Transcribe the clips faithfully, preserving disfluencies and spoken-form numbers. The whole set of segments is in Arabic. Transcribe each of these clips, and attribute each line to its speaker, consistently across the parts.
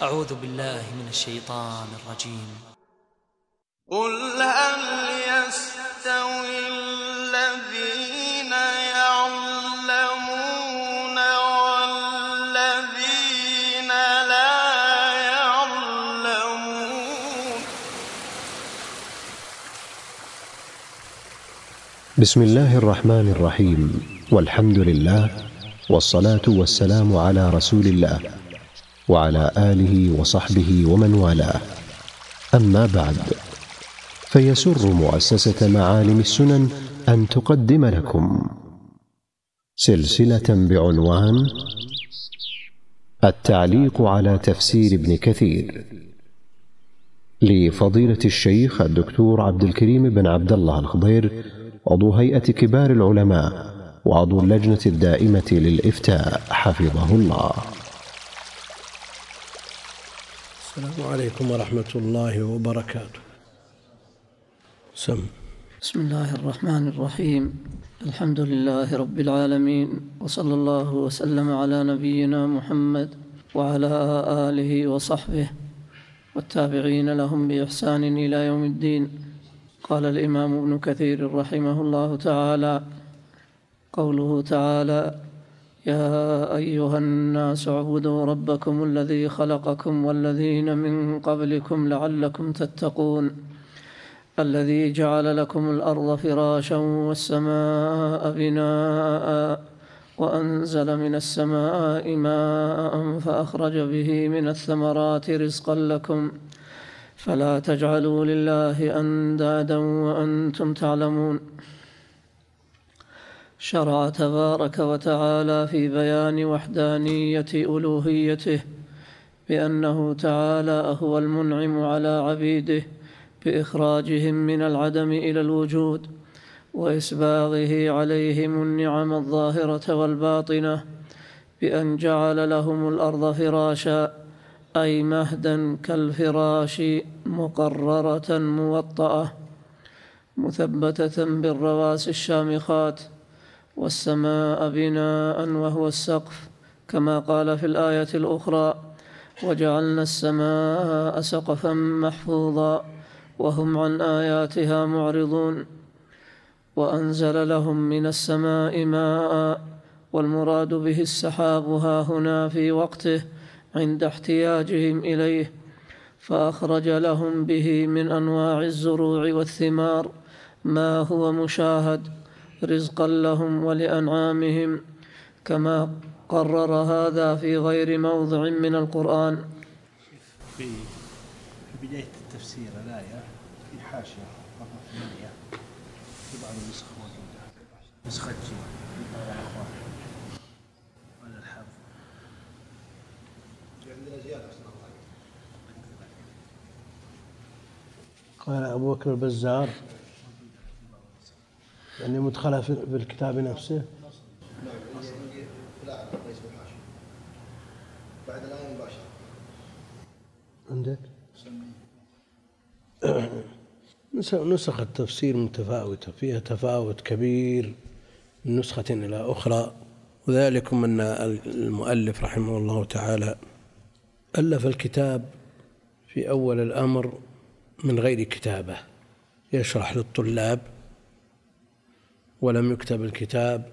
Speaker 1: أعوذ بالله من الشيطان الرجيم.
Speaker 2: قل هل يستوي الذين يعلمون والذين لا يعلمون.
Speaker 3: بسم الله الرحمن الرحيم، والحمد لله، والصلاة والسلام على رسول الله وعلى آله وصحبه ومن والاه. أما بعد، فيسر مؤسسة معالم السنن أن تقدم لكم سلسلة بعنوان التعليق على تفسير ابن كثير لفضيلة الشيخ الدكتور عبد الكريم بن عبد الله الخضير، عضو هيئة كبار العلماء وعضو اللجنة الدائمة للإفتاء، حفظه الله.
Speaker 4: السلام عليكم ورحمة الله وبركاته. سم.
Speaker 5: بسم الله الرحمن الرحيم. الحمد لله رب العالمين، وصلى الله وسلم على نبينا محمد وعلى آله وصحبه والتابعين لهم بإحسان إلى يوم الدين. قال الإمام ابن كثير رحمه الله تعالى: قوله تعالى: يا أيها الناس اعبدوا ربكم الذي خلقكم والذين من قبلكم لعلكم تتقون، الذي جعل لكم الأرض فراشا والسماء بناء وأنزل من السماء ماء فأخرج به من الثمرات رزقا لكم فلا تجعلوا لله أندادا وأنتم تعلمون. شرع تبارك وتعالى في بيان وحدانية ألوهيته بأنه تعالى هو المنعم على عبيده بإخراجهم من العدم إلى الوجود، وإسباغه عليهم النعم الظاهرة والباطنة بأن جعل لهم الأرض فراشا، أي مهدا كالفراش مقررة موطأة مثبتة بالرواسي الشامخات، والسماء بناء وهو السقف، كما قال في الآية الأخرى: وجعلنا السماء سقفا محفوظا وهم عن آياتها معرضون. وأنزل لهم من السماء ماء، والمراد به السحاب ها هنا في وقته عند احتياجهم إليه، فأخرج لهم به من أنواع الزروع والثمار ما هو مشاهد رزقا لهم ولأنعامهم، كما قرر هذا في غير موضع من القرآن.
Speaker 4: في بداية التفسير الآية في حاشية رقم ثمانية في بعض النسخ موجودة، نسخة جي ولا الحافظ عندنا زيادة. قال أبو بكر البزار يعني مدخلها في الكتاب نفسه.
Speaker 6: نعم، لا ليس بالحاشية، بعد الآية مباشرة.
Speaker 4: عندك نسخ التفسير متفاوتة، فيها تفاوت كبير من نسخة إلى أخرى، وذلكم أن المؤلف رحمه الله تعالى ألف الكتاب في أول الأمر من غير كتابة يشرح للطلاب، ولم يكتب الكتاب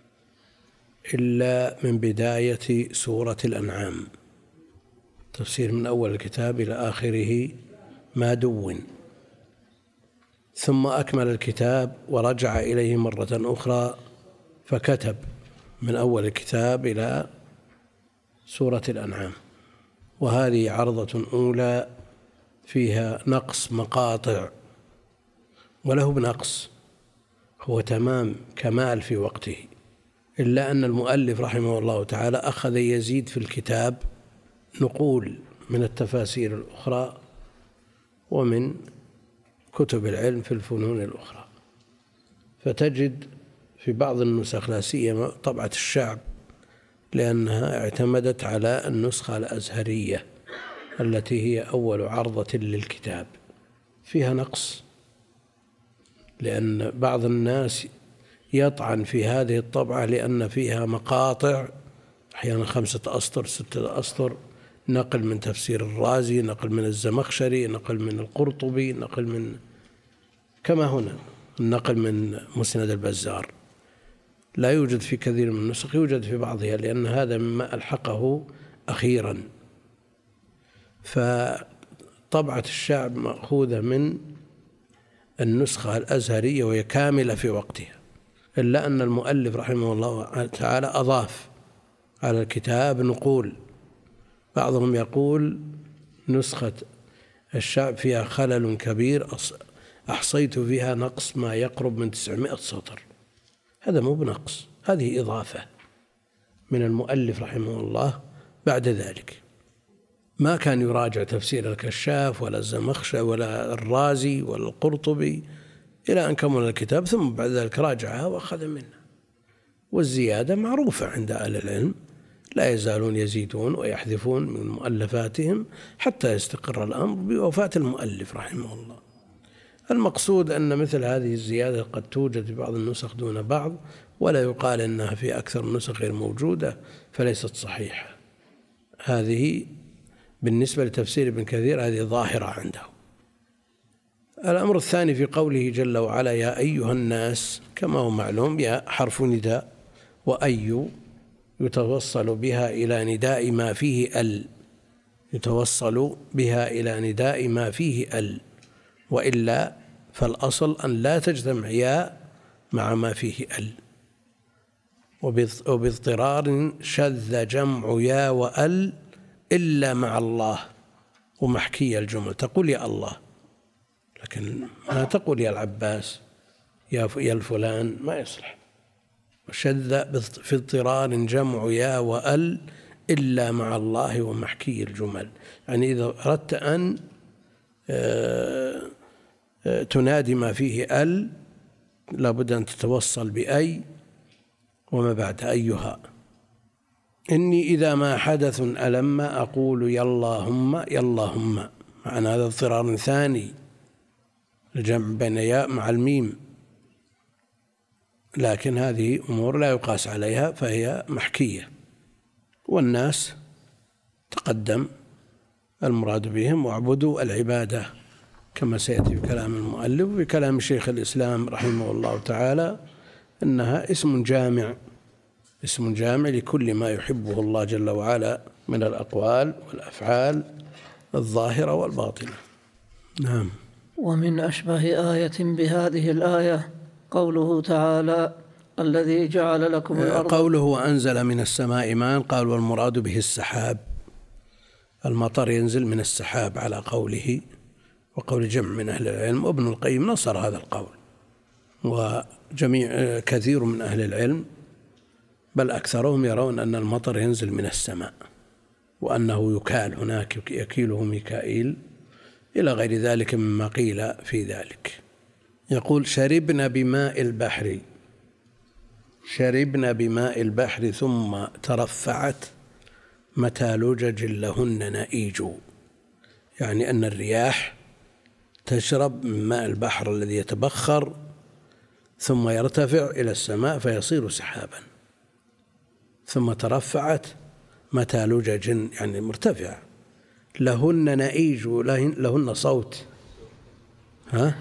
Speaker 4: إلا من بداية سورة الأنعام، تفسير من أول الكتاب إلى آخره ما دون، ثم أكمل الكتاب ورجع إليه مرة أخرى فكتب من أول الكتاب إلى سورة الأنعام. وهذه عرضة أولى فيها نقص مقاطع، وله بنقص، هو تمام كمال في وقته، إلا أن المؤلف رحمه الله تعالى أخذ يزيد في الكتاب نقول من التفاسير الأخرى ومن كتب العلم في الفنون الأخرى، فتجد في بعض النسخ، لا سيما طبعة الشعب، لأنها اعتمدت على النسخة الأزهرية التي هي أول عرضة للكتاب، فيها نقص، لأن بعض الناس يطعن في هذه الطبعة لأن فيها مقاطع أحيانا خمسة أسطر ستة أسطر نقل من تفسير الرازي، نقل من الزمخشري، نقل من القرطبي، نقل من كما هنا النقل من مسند البزار. لا يوجد في كثير من النسخ، يوجد في بعضها، لأن هذا مما ألحقه أخيرا. فطبعة الشعب مأخوذة من النسخة الأزهرية وهي كاملة في وقتها، إلا أن المؤلف رحمه الله تعالى أضاف على الكتاب نقول. بعضهم يقول نسخة الشعب فيها خلل كبير، أحصيت فيها نقص ما يقرب من تسعمائة سطر. هذا مو بنقص، هذه إضافة من المؤلف رحمه الله. بعد ذلك ما كان يراجع تفسير الكشاف ولا الزمخشري ولا الرازي ولا القرطبي إلى أن كمل الكتاب، ثم بعد ذلك راجعها وأخذ منها. والزيادة معروفة عند أهل العلم، لا يزالون يزيدون ويحذفون من مؤلفاتهم حتى يستقر الأمر بوفاة المؤلف رحمه الله. المقصود أن مثل هذه الزيادة قد توجد في بعض النسخ دون بعض، ولا يقال أنها في أكثر النسخ غير موجودة فليست صحيحة. هذه بالنسبة لتفسير ابن كثير هذه ظاهرة عنده. الأمر الثاني في قوله جل وعلا يا أيها الناس، كما هو معلوم يا حرف نداء، وأي يتوصل بها إلى نداء ما فيه ال، يتوصل بها إلى نداء ما فيه ال، وإلا فالأصل أن لا تجتمع يا مع ما فيه ال. وباضطرار شذ جمع يا وأل إلا مع الله ومحكي الجمل، تقول يا الله لكن ما تقول يا العباس يا الفلان، ما يصلح. وشذ في اضطرار جمع يا وأل إلا مع الله ومحكي الجمل، يعني إذا أردت أن تنادي ما فيه ال لابد أن تتوصل بأي وما بعد أيها. إني إذا ما حدث ألم أقول ياللهم ياللهم، معنى هذا اضطرار ثاني الجمع بين ياء مع الميم، لكن هذه أمور لا يقاس عليها فهي محكية. والناس تقدم المراد بهم واعبدوا العبادة، كما سيأتي في كلام المؤلف وبكلام شيخ الإسلام رحمه الله تعالى أنها اسم جامع، اسم جامع لكل ما يحبه الله جل وعلا من الأقوال والأفعال الظاهرة والباطنة. نعم.
Speaker 5: ومن أشبه آية بهذه الآية قوله تعالى الذي جعل لكم الأرض،
Speaker 4: قوله وأنزل من السماء ماء، قال والمراد به السحاب، المطر ينزل من السحاب على قوله وقول جمع من أهل العلم. وابن القيم نصر هذا القول، وجميع كثير من أهل العلم بل أكثرهم يرون أن المطر ينزل من السماء، وأنه يكال هناك يكيله ميكائيل إلى غير ذلك مما قيل في ذلك. يقول شربنا بماء البحر، شربنا بماء البحر ثم ترفعت متى لجج لهن نئيج، يعني أن الرياح تشرب من ماء البحر الذي يتبخر ثم يرتفع إلى السماء فيصير سحابا. ثم ترفعت متى لجج يعني مرتفع، لهن نئيج لهن صوت. ها؟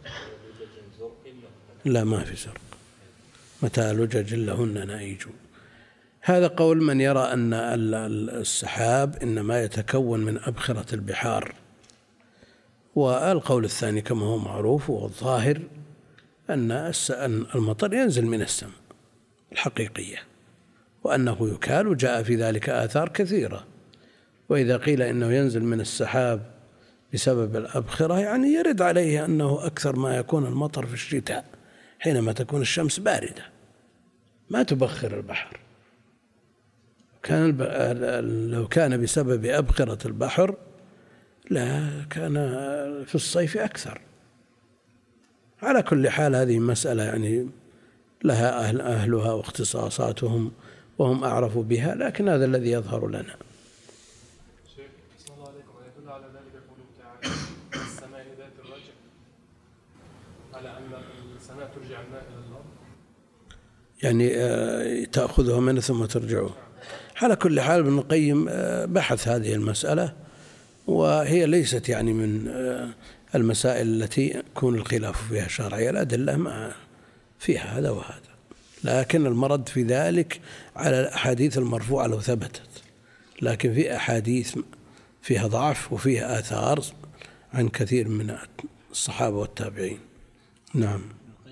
Speaker 4: لا ما في زرق. متى لجج لهن نئيج. هذا قول من يرى أن السحاب إنما يتكون من أبخرة البحار، والقول الثاني كما هو معروف والظاهر أن المطر ينزل من السماء الحقيقية، وأنه يكال، وجاء في ذلك آثار كثيرة. وإذا قيل إنه ينزل من السحاب بسبب الأبخرة يعني يرد عليه أنه أكثر ما يكون المطر في الشتاء حينما تكون الشمس باردة ما تبخر البحر. كان لو كان بسبب أبخرة البحر لا كان في الصيف أكثر. على كل حال هذه مسألة يعني لها أهل أهلها واختصاصاتهم وهم أعرف بها، لكن هذا الذي يظهر لنا.
Speaker 7: شيخ صلى الله عليكم يدل على ذلك قوله تعالى السماء ذات الرجع، على أن السماء ترجع الماء إلى الأرض،
Speaker 4: يعني تأخذه منه ثم ترجعه. على كل حال ابن القيم بحث هذه المسألة، وهي ليست يعني من المسائل التي يكون الخلاف فيها شرعي، الأدلة ما فيها هذا وهذا، لكن المرد في ذلك على الأحاديث المرفوعة لو ثبتت، لكن في أحاديث فيها ضعف وفيها آثار عن كثير من الصحابة والتابعين. نعم.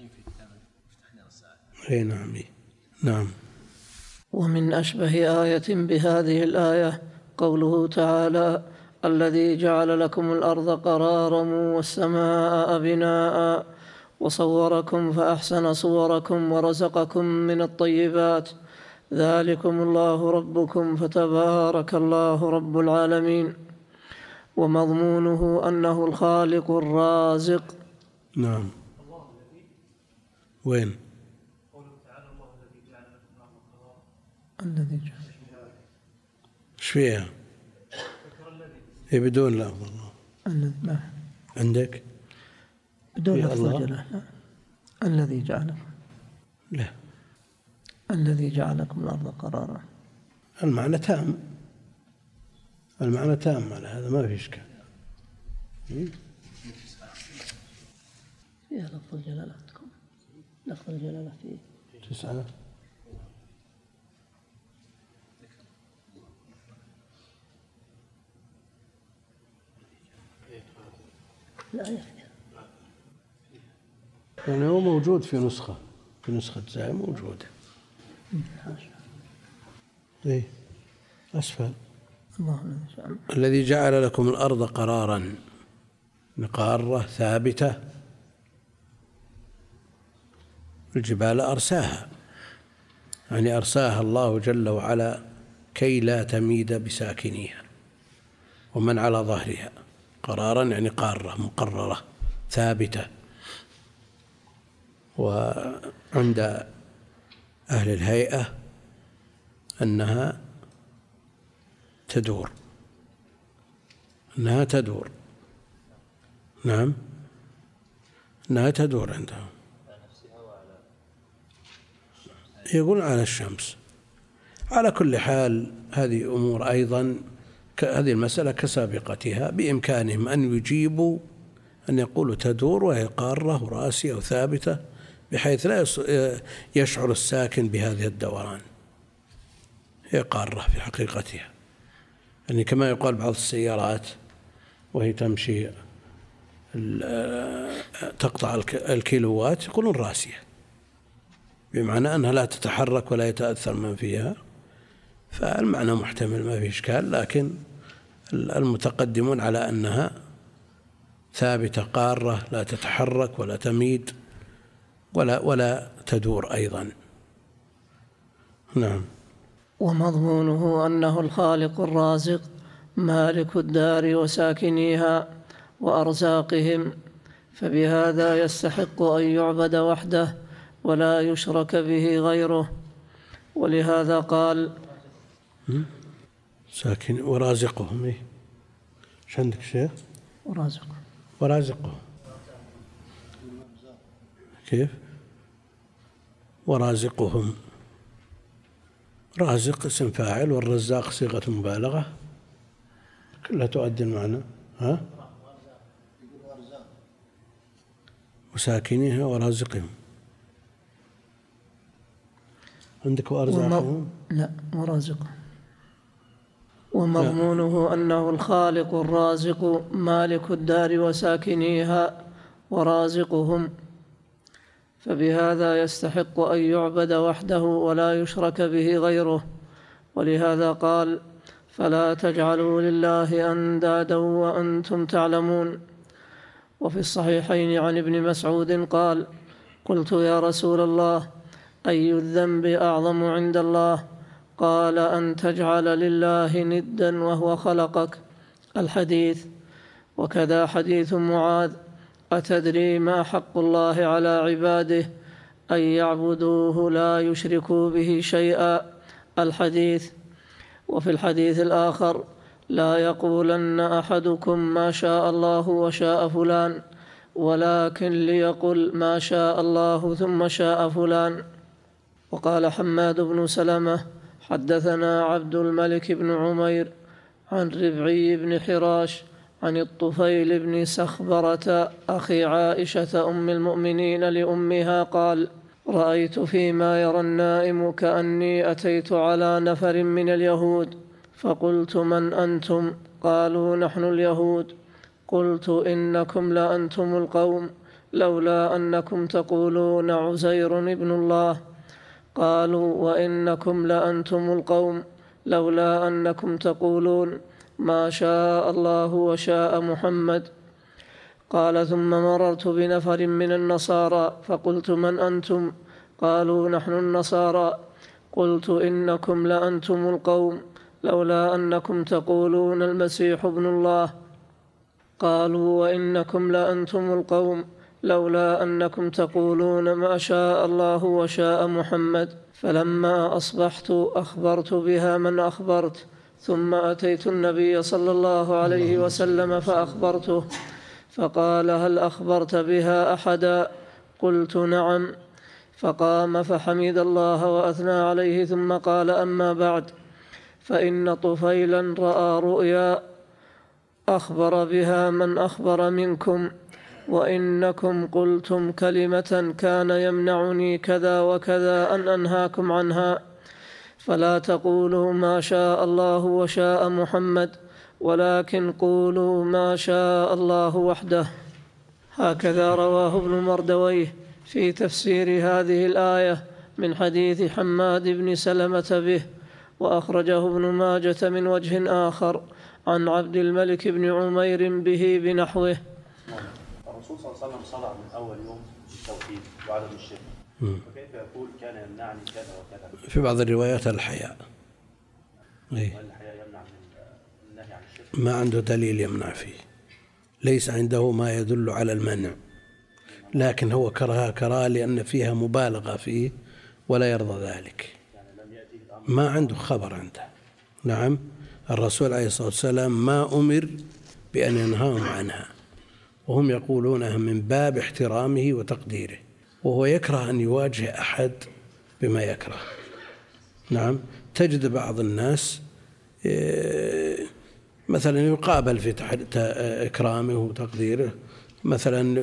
Speaker 4: أي نعم. نعم.
Speaker 5: ومن أشبه آية بهذه الآية قوله تعالى: الذي جعل لكم الأرض قرارا والسماء بناء وصوركم فأحسن صوركم ورزقكم من الطيبات ذلكم الله ربكم فتبارك الله رب العالمين. ومضمونه أنه الخالق الرازق.
Speaker 4: نعم. وين؟
Speaker 5: الذي جعل
Speaker 4: ايش فيها؟ هي بدون لفظ الله.
Speaker 5: الذي لا
Speaker 4: عندك؟
Speaker 5: بدون لفظ الجلالة. الذي جعلكم.
Speaker 4: لا.
Speaker 5: الذي جعلكم الأرض قرارا.
Speaker 4: المعنى تام. المعنى تام على هذا ما في إشكال.
Speaker 5: فيها لفظ الجلالة عندكم. لفظ الجلالة فيه
Speaker 4: تسعة.
Speaker 5: لا يحيى.
Speaker 4: يعني هو موجود في نسخة في نسخة زاي موجودة. إيه أسفل. الذي جعل لكم الأرض قرارا، قارة ثابتة، الجبال أرساها، يعني أرساها الله جل وعلا كي لا تميد بساكنيها ومن على ظهرها. قرارا يعني قارة مقررة ثابتة. وعند أهل الهيئة أنها تدور أنها تدور نعم أنها تدور عندهم، يقول على الشمس. على كل حال هذه أمور أيضا، هذه المسألة كسابقتها، بإمكانهم أن يجيبوا أن يقولوا تدور وهي قارة وراسية وثابتة بحيث لا يشعر الساكن بهذه الدوران، هي قارة في حقيقتها. يعني كما يقال بعض السيارات وهي تمشي تقطع الكيلوات يقولون راسية، بمعنى أنها لا تتحرك ولا يتأثر من فيها، فالمعنى محتمل ما في إشكال. لكن المتقدمون على أنها ثابتة قارة لا تتحرك ولا تميد ولا ولا تدور أيضا. نعم.
Speaker 5: ومضمونه أنه الخالق الرازق مالك الدار وساكنيها وأرزاقهم، فبهذا يستحق أن يعبد وحده ولا يشرك به غيره. ولهذا قال
Speaker 4: ساكن ورازقهم. إيه ايش عندك شيء؟
Speaker 5: ورازقهم
Speaker 4: ورازقهم كيف؟ ورازقهم، رازق اسم فاعل والرزاق صيغة مبالغة كلها تؤدي المعنى. ها؟ وساكنيها ورازقهم. عندك وأرزاقهم؟
Speaker 5: لا ورازقهم. ومضمونه أنه الخالق الرازق مالك الدار وساكنيها ورازقهم، فبهذا يستحق أن يعبد وحده ولا يشرك به غيره. ولهذا قال: فلا تجعلوا لله أندادا وأنتم تعلمون. وفي الصحيحين عن ابن مسعود قال: قلت يا رسول الله أي الذنب أعظم عند الله؟ قال: أن تجعل لله ندا وهو خلقك. الحديث. وكذا حديث معاذ: أتدري ما حق الله على عباده؟ أن يعبدوه لا يشركوا به شيئا. الحديث. وفي الحديث الآخر: لا يقولن أحدكم ما شاء الله وشاء فلان، ولكن ليقل ما شاء الله ثم شاء فلان. وقال حماد بن سلمة حدثنا عبد الملك بن عمير عن ربعي بن حراش عن الطفيل بن سخبرة أخي عائشة أم المؤمنين لأمها قال: رأيت فيما يرى النائم كأني أتيت على نفر من اليهود فقلت: من أنتم؟ قالوا: نحن اليهود. قلت: إنكم لأنتم القوم لولا أنكم تقولون عزير ابن الله. قالوا: وإنكم لأنتم القوم لولا أنكم تقولون ما شاء الله وشاء محمد. قال: ثم مررت بنفر من النصارى فقلت: من أنتم؟ قالوا: نحن النصارى. قلت: إنكم لأنتم القوم لولا أنكم تقولون المسيح ابن الله. قالوا: وإنكم لأنتم القوم لولا أنكم تقولون ما شاء الله وشاء محمد. فلما أصبحت أخبرت بها من أخبرت، ثم أتيت النبي صلى الله عليه وسلم فأخبرته، فقال: هل أخبرت بها أحدا؟ قلت: نعم. فقام فحمد الله وأثنى عليه ثم قال: أما بعد، فإن طفيلا رأى رؤيا أخبر بها من أخبر منكم، وإنكم قلتم كلمة كان يمنعني كذا وكذا أن أنهاكم عنها، فلا تقولوا ما شاء الله وشاء محمد، ولكن قولوا ما شاء الله وحده. هكذا رواه ابن مردويه في تفسير هذه الآية من حديث حماد بن سلمة به، وأخرجه ابن ماجة من وجه آخر عن عبد الملك بن عمير به بنحوه.
Speaker 8: الرسول صلى الله عليه وسلم صنع من أول يوم التوحيد وعدم الشرك، فكيف يقول كان يمنعني كذا وكذا؟
Speaker 4: في بعض الروايات الحياء.
Speaker 8: الحياء يمنع من النهي عن الشرك؟
Speaker 4: ما عنده دليل يمنع فيه، ليس عنده ما يدل على المنع، لكن هو كرهها كراهة لأن فيها مبالغة فيه ولا يرضى ذلك، ما عنده خبر عنده. نعم، الرسول عليه الصلاة والسلام ما أمر بأن ينهاهم عنها، وهم يقولونها من باب احترامه وتقديره، وهو يكره أن يواجه أحد بما يكره. نعم، تجد بعض الناس مثلا يقابل في إكرامه وتقديره، مثلا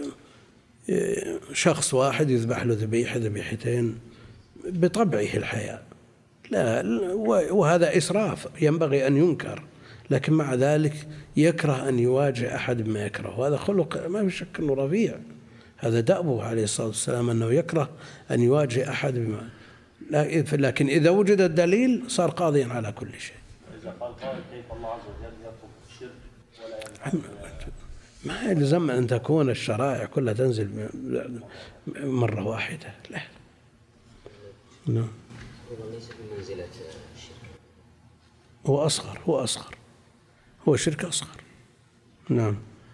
Speaker 4: شخص واحد يذبح له ذبيحة ذبيحتين بطبعه الحياء، لا، وهذا إسراف ينبغي أن ينكر، لكن مع ذلك يكره أن يواجه أحد بما يكره، وهذا خلق ما في شك أنه رفيع، هذا دأبه عليه الصلاة والسلام أنه يكره أن يواجه أحد بما، لكن إذا وجد الدليل صار قاضيا على كل شيء.
Speaker 8: إذا قال قائل كيف الله عز وجل يترك الشرك ولا يمنع؟
Speaker 4: ما يلزم أن تكون الشرائع كلها تنزل مرة واحدة، لا. نعم.
Speaker 9: ليس بمنزلة الشرك،
Speaker 4: هو أصغر، هو أصغر، هو شرك أصغر. نعم.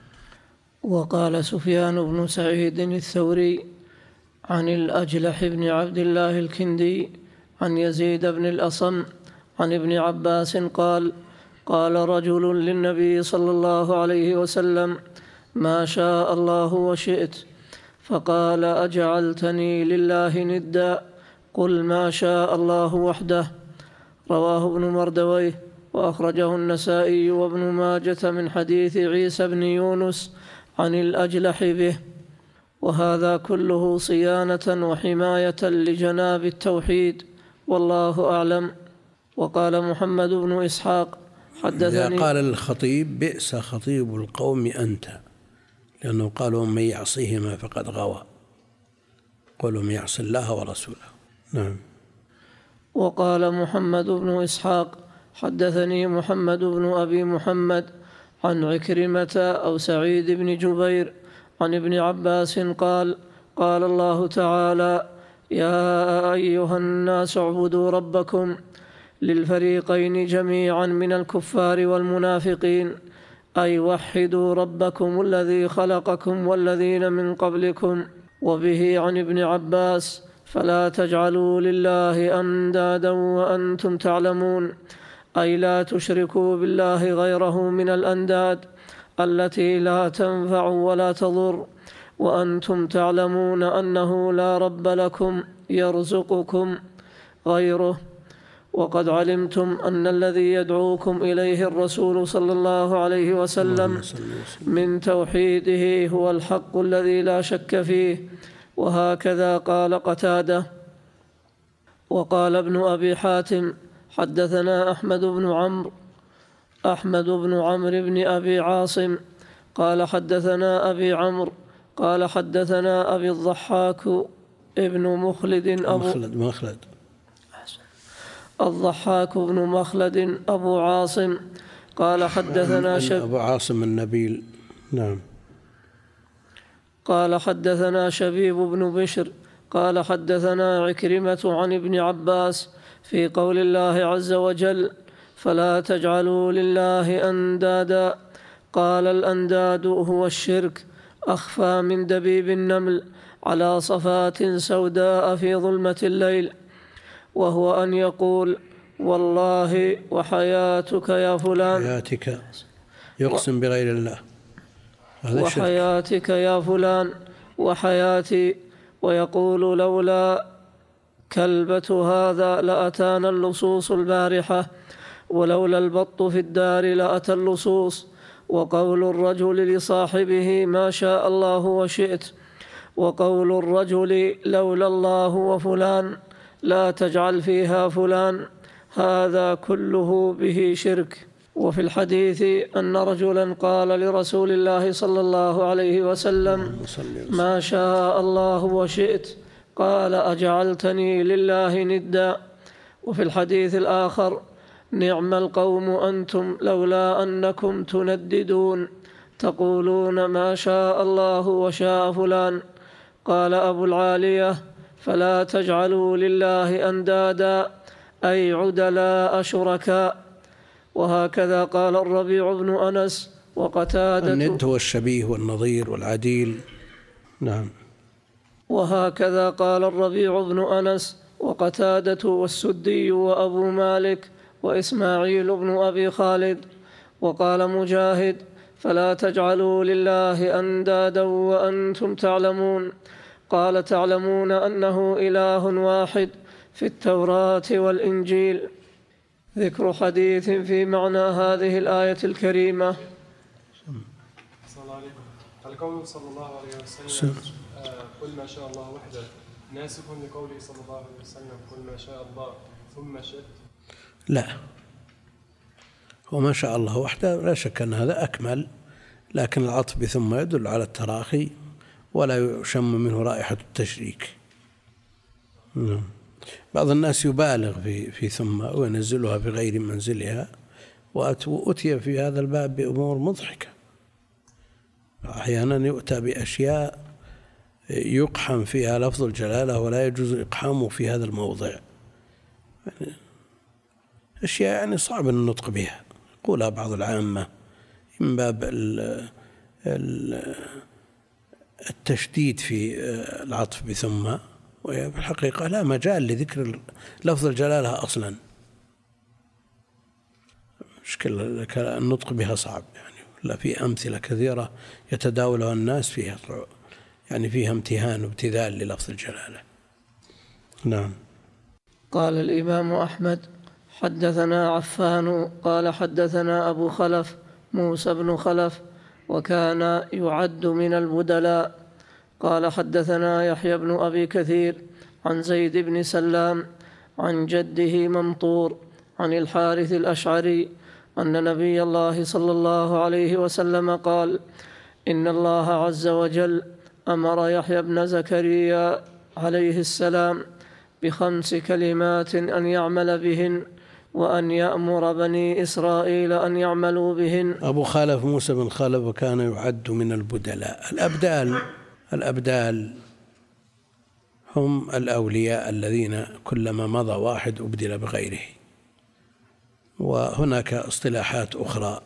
Speaker 5: وقال سفيان بن سعيد الثوري عن الأجلح بن عبد الله الكندي عن يزيد بن الأصم عن ابن عباس قال: قال رجل للنبي صلى الله عليه وسلم: ما شاء الله وشئت. فقال: أجعلتني لله ندا؟ قل ما شاء الله وحده. رواه ابن مردويه وأخرجه النسائي وابن ماجة من حديث عيسى بن يونس عن الأجلح به. وهذا كله صيانة وحماية لجناب التوحيد، والله أعلم. وقال محمد بن إسحاق حدثني.
Speaker 4: قال الخطيب: بئس خطيب القوم أنت، لأنه قالوا: من يعصيهما فقد غوى، قولوا من يعصي الله ورسوله. نعم.
Speaker 5: وقال محمد بن إسحاق حدثني محمد بن أبي محمد عن عكرمة أو سعيد بن جبير عن ابن عباس قال: قال الله تعالى: يا أيها الناس اعبدوا ربكم، للفريقين جميعا من الكفار والمنافقين، أي وحدوا ربكم الذي خلقكم والذين من قبلكم. وبه عن ابن عباس: فلا تجعلوا لله أندادا وأنتم تعلمون، أي لا تشركوا بالله غيره من الأنداد التي لا تنفع ولا تضر، وأنتم تعلمون أنه لا رب لكم يرزقكم غيره، وقد علمتم أن الذي يدعوكم إليه الرسول صلى الله عليه وسلم من توحيده هو الحق الذي لا شك فيه. وهكذا قال قتادة. وقال ابن أبي حاتم حدثنا أحمد بن عمرو أحمد بن عمرو بن أبي عاصم قال حدثنا أبي عمرو قال حدثنا أبي الضحاك ابن مخلد أبو
Speaker 4: مخلد مخلد
Speaker 5: الضحاك بن مخلد أبو عاصم قال حدثنا شب
Speaker 4: أبو عاصم النبيل. نعم.
Speaker 5: قال حدثنا شبيب بن بشر قال حدثنا عكرمة عن ابن عباس في قول الله عز وجل فلا تجعلوا لله أندادا. قال الأنداد هو الشرك أخفى من دبيب النمل على صفات سوداء في ظلمة الليل، وهو أن يقول والله وحياتك يا فلان،
Speaker 4: حياتك يقسم بغير الله،
Speaker 5: وحياتك يا فلان وحياتي، ويقول لولا كلبة هذا لأتانا اللصوص البارحة، ولولا البط في الدار لأتى اللصوص. وقول الرجل لصاحبه ما شاء الله وشئت، وقول الرجل لولا الله وفلان لا تجعل فيها فلان، هذا كله به شرك. وفي الحديث أن رجلا قال لرسول الله صلى الله عليه وسلم ما شاء الله وشئت، قال أجعلتني لله ندا. وفي الحديث الآخر نعم القوم أنتم لولا أنكم تنددون تقولون ما شاء الله وشاء فلان. قال أبو العالية فلا تجعلوا لله أندادا أي عدلاء شركاء. وهكذا قال الربيع بن أنس وقتادة.
Speaker 4: الند هو الشبيه والنظير والعديل. نعم.
Speaker 5: وهكذا قال الربيع بن أنس وقتادة والسدي وأبو مالك وإسماعيل بن أبي خالد. وقال مجاهد فلا تجعلوا لله أندادا وأنتم تعلمون. قال تعلمون أنه إله واحد في التوراة والإنجيل. ذكر حديث في معنى هذه الآية الكريمة.
Speaker 7: صلى الله عليكم. قال قوله صلى الله عليه وسلم قل ما شاء الله وحده ناسخ لقوله صلى الله عليه وسلم قل ما شاء الله ثم شئت.
Speaker 4: لا، هو ما شاء الله وحده لا شك أن هذا أكمل، لكن العطف بثم يدل على التراخي ولا يشم منه رائحة التشريك. بعض الناس يبالغ في في ثم وينزلها في غير منزلها، وأتي في هذا الباب بأمور مضحكة. أحيانا يؤتى بأشياء يقحم فيها لفظ الجلالة ولا يجوز إقحامه في هذا الموضع، يعني أشياء يعني صعب النطق بها، يقولها بعض العامة من باب التشديد في العطف بثم، وهي في الحقيقة لا مجال لذكر لفظ الجلالة أصلا. مشكلة النطق بها صعب يعني، لا في أمثلة كثيرة يتداولها الناس فيها يعني فيها امتهان وابتذال للفظ الجلالة. نعم.
Speaker 5: قال الإمام أحمد حدثنا عفان قال حدثنا أبو خلف موسى بن خلف وكان يعد من البدلاء. قال حدثنا يحيى بن أبي كثير عن زيد بن سلام عن جده ممطور عن الحارث الأشعري أن نبي الله صلى الله عليه وسلم قال إن الله عز وجل أمر يحيى بن زكريا عليه السلام بخمس كلمات أن يعمل بهن وأن يأمر بني إسرائيل أن يعملوا بهن.
Speaker 4: أبو خالف موسى بن خالف وكان يعد من البدلاء. الأبدال الأبدال هم الأولياء الذين كلما مضى واحد أبدل بغيره. وهناك اصطلاحات أخرى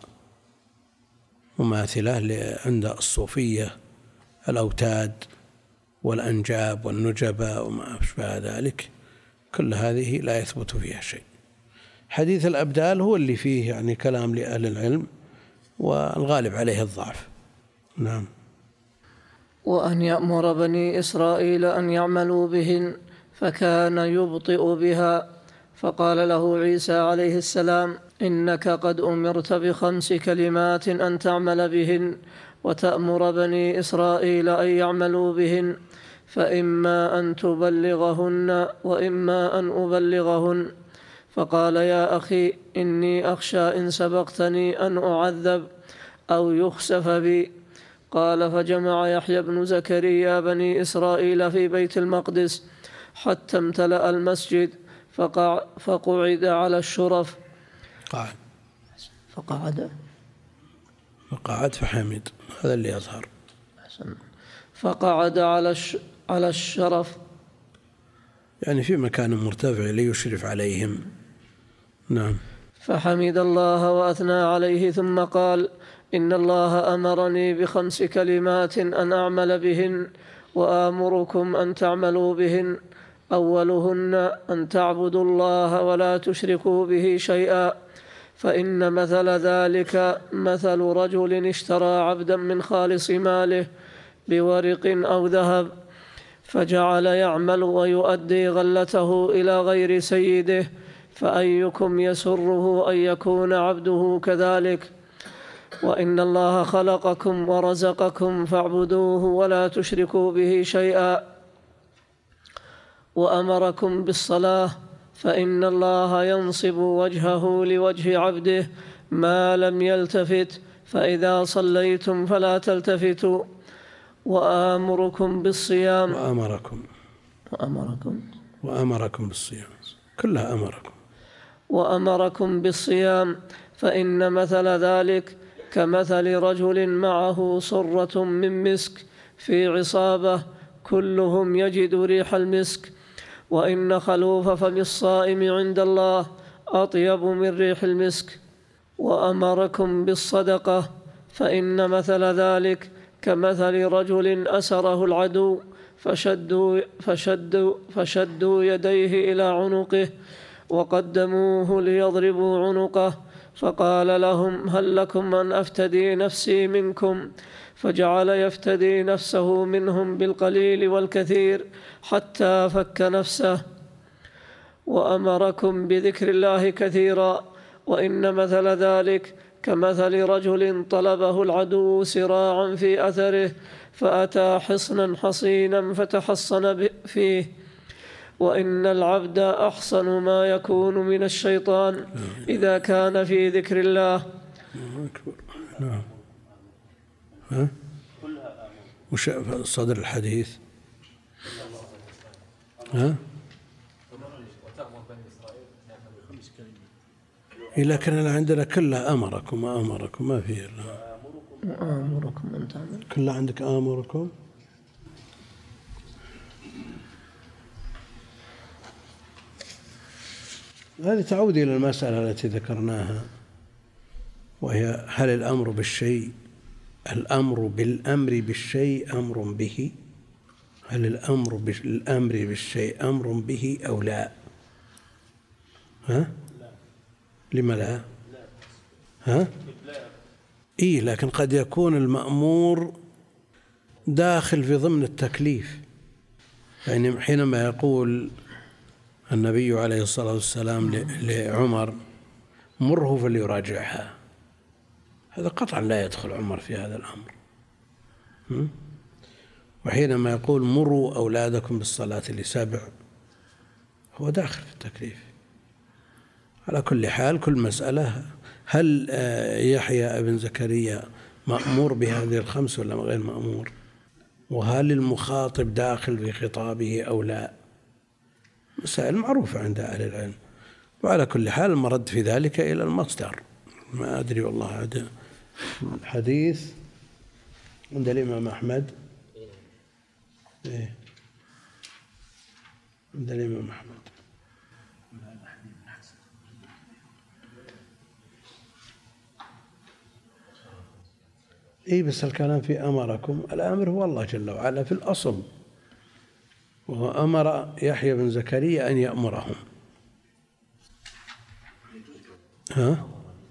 Speaker 4: مماثلة عند الصوفية، الأوتاد والأنجاب والنجبة وما أشبه ذلك، كل هذه لا يثبت فيها شيء. حديث الأبدال هو اللي فيه يعني كلام لأهل العلم والغالب عليه الضعف. نعم.
Speaker 5: وأن يأمر بني إسرائيل أن يعملوا بهن فكان يبطئ بها فقال له عيسى عليه السلام: إنك قد أمرت بخمس كلمات أن تعمل بهن وتأمر بني إسرائيل أن يعملوا بهن، فإما أن تبلغهن وإما أن أبلغهن. فقال: يا أخي إني أخشى إن سبقتني أن أعذب أو يخسف بي. قال: فجمع يحيى بن زكريا بني إسرائيل في بيت المقدس حتى امتلأ المسجد، فقع فقعد على الشرف.
Speaker 4: قعد
Speaker 5: فقعد
Speaker 4: فقعد فحمد، هذا اللي يظهر.
Speaker 5: فقعد على على الشرف،
Speaker 4: يعني في مكان مرتفع ليشرف عليهم. نعم.
Speaker 5: فحمد الله وأثنى عليه، ثم قال: إن الله أمرني بخمس كلمات أن أعمل بهن وآمركم أن تعملوا بهن. أولهن أن تعبدوا الله ولا تشركوا به شيئا، فإن مثل ذلك مثل رجل اشترى عبدا من خالص ماله بورق أو ذهب، فجعل يعمل ويؤدي غلته إلى غير سيده، فأيكم يسره أن يكون عبده كذلك؟ وإن الله خلقكم ورزقكم فاعبدوه ولا تشركوا به شيئا. وأمركم بالصلاة، فإن الله ينصب وجهه لوجه عبده ما لم يلتفت، فإذا صليتم فلا تلتفتوا. وآمركم بالصيام
Speaker 4: وأمركم
Speaker 5: وأمركم
Speaker 4: وأمركم بالصيام، كلها أمركم.
Speaker 5: وأمركم بالصيام، فإن مثل ذلك كمثل رجل معه صرة من مسك في عصابة، كلهم يجد ريح المسك، وإن خلوف فم الصائم عند الله أطيب من ريح المسك. وأمركم بالصدقة، فإن مثل ذلك كمثل رجل أسره العدو فشدوا, فشدوا, فشدوا يديه إلى عنقه وقدموه ليضربوا عنقه، فقال لهم: هل لكم أن أفتدي نفسي منكم؟ فجعل يفتدي نفسه منهم بالقليل والكثير حتى فك نفسه. وأمركم بذكر الله كثيرا، وإن مثل ذلك كمثل رجل طلبه العدو سراعا في أثره، فأتى حصنا حصينا فتحصن فيه. وإن العبد أحصن ما يكون من الشيطان إذا كان في ذكر الله.
Speaker 4: نعم. ها؟ وش صدر الحديث؟ ها؟ لكن عندنا كلها أمركم وأمركم، ما فيه إلا
Speaker 5: وآمركم أن تعملوا،
Speaker 4: كلها عندك آمركم. هذه تعود إلى المسألة التي ذكرناها، وهي: هل الأمر بالشيء الأمر بالأمر بالشيء أمر به؟ هل الأمر بالأمر بالشيء أمر به أو لا؟ ها؟ لما لا؟ ها؟ إيه، لكن قد يكون المأمور داخل في ضمن التكليف. يعني حينما يقول النبي عليه الصلاة والسلام لعمر: مره فليراجعها، هذا قطعا لا يدخل عمر في هذا الأمر. وحينما يقول: مروا أولادكم بالصلاة لسبع، هو داخل في التكليف. على كل حال، كل مسألة: هل يحيى ابن زكريا مأمور بهذه الخمس ولا غير مأمور؟ وهل المخاطب داخل في خطابه أو لا؟ مسائل معروفة عند أهل العلم. وعلى كل حال المرد في ذلك إلى المصدر. ما أدري والله. هذا الحديث عند الإمام أحمد. إيه، عند الإمام أحمد. إيه، بس الكلام في أمركم، الأمر هو الله جل وعلا في الأصل، وهو أمر يحيى بن زكريا أن يأمرهم. ها؟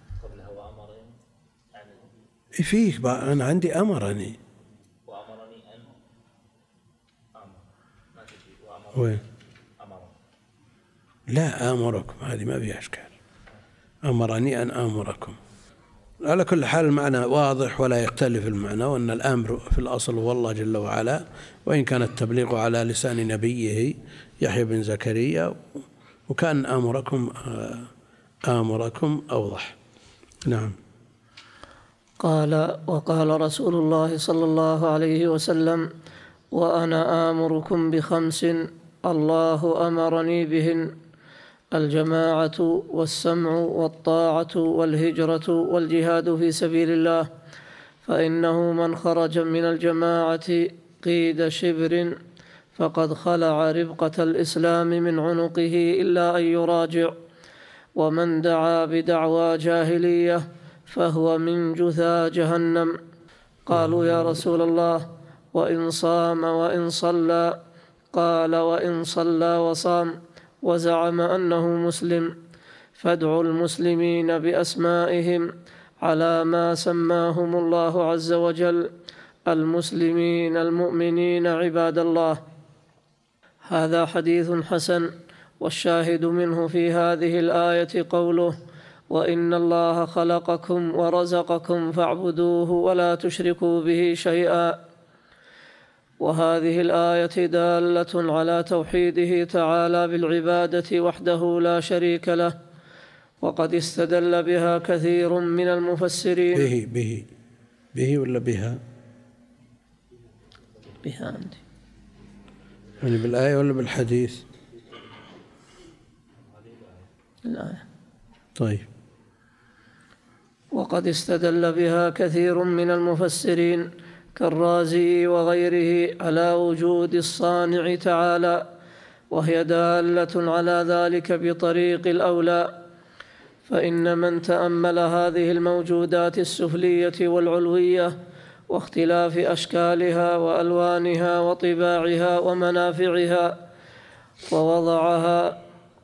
Speaker 4: إيه فيك بقى، أنا عندي أمرني.
Speaker 8: وأمرني أن أمر، ما تجي وأمر.
Speaker 4: وين؟
Speaker 8: أمر.
Speaker 4: لا آمركم، هذه ما فيها إشكال، أمرني أن آمركم. على كل حال المعنى واضح ولا يختلف المعنى، وأن الأمر في الأصل هو الله جل وعلا، وإن كان التبليغ على لسان نبيه يحيى بن زكريا، وكان آمركم آمركم أوضح. نعم.
Speaker 5: قال: وقال رسول الله صلى الله عليه وسلم: وأنا آمركم بخمس الله أمرني بهن: الجماعة والسمع والطاعة والهجرة والجهاد في سبيل الله، فإنه من خرج من الجماعة قيد شبر فقد خلع ربقة الإسلام من عنقه إلا أن يراجع، ومن دعا بدعوى جاهلية فهو من جثى جهنم. قالوا: يا رسول الله، وإن صام وإن صلى؟ قال: وإن صلى وصام وزعم أنه مسلم فادعوا المسلمين بأسمائهم على ما سماهم الله عز وجل: المسلمين المؤمنين عباد الله. هذا حديث حسن، والشاهد منه في هذه الآية قوله: وإن الله خلقكم ورزقكم فاعبدوه ولا تشركوا به شيئا. وهذه الآية دالة على توحيده تعالى بالعبادة وحده لا شريك له، وقد استدل بها كثير من المفسرين.
Speaker 4: به به به ولا بها؟
Speaker 5: بها عندي،
Speaker 4: يعني بالآية ولا بالحديث؟
Speaker 5: الآية.
Speaker 4: طيب.
Speaker 5: وقد استدل بها كثير من المفسرين كالرازي وغيره على وجود الصانع تعالى، وهي دالة على ذلك بطريق الأولى. فإن من تأمل هذه الموجودات السفلية والعلوية واختلاف أشكالها وألوانها وطباعها ومنافعها ووضعها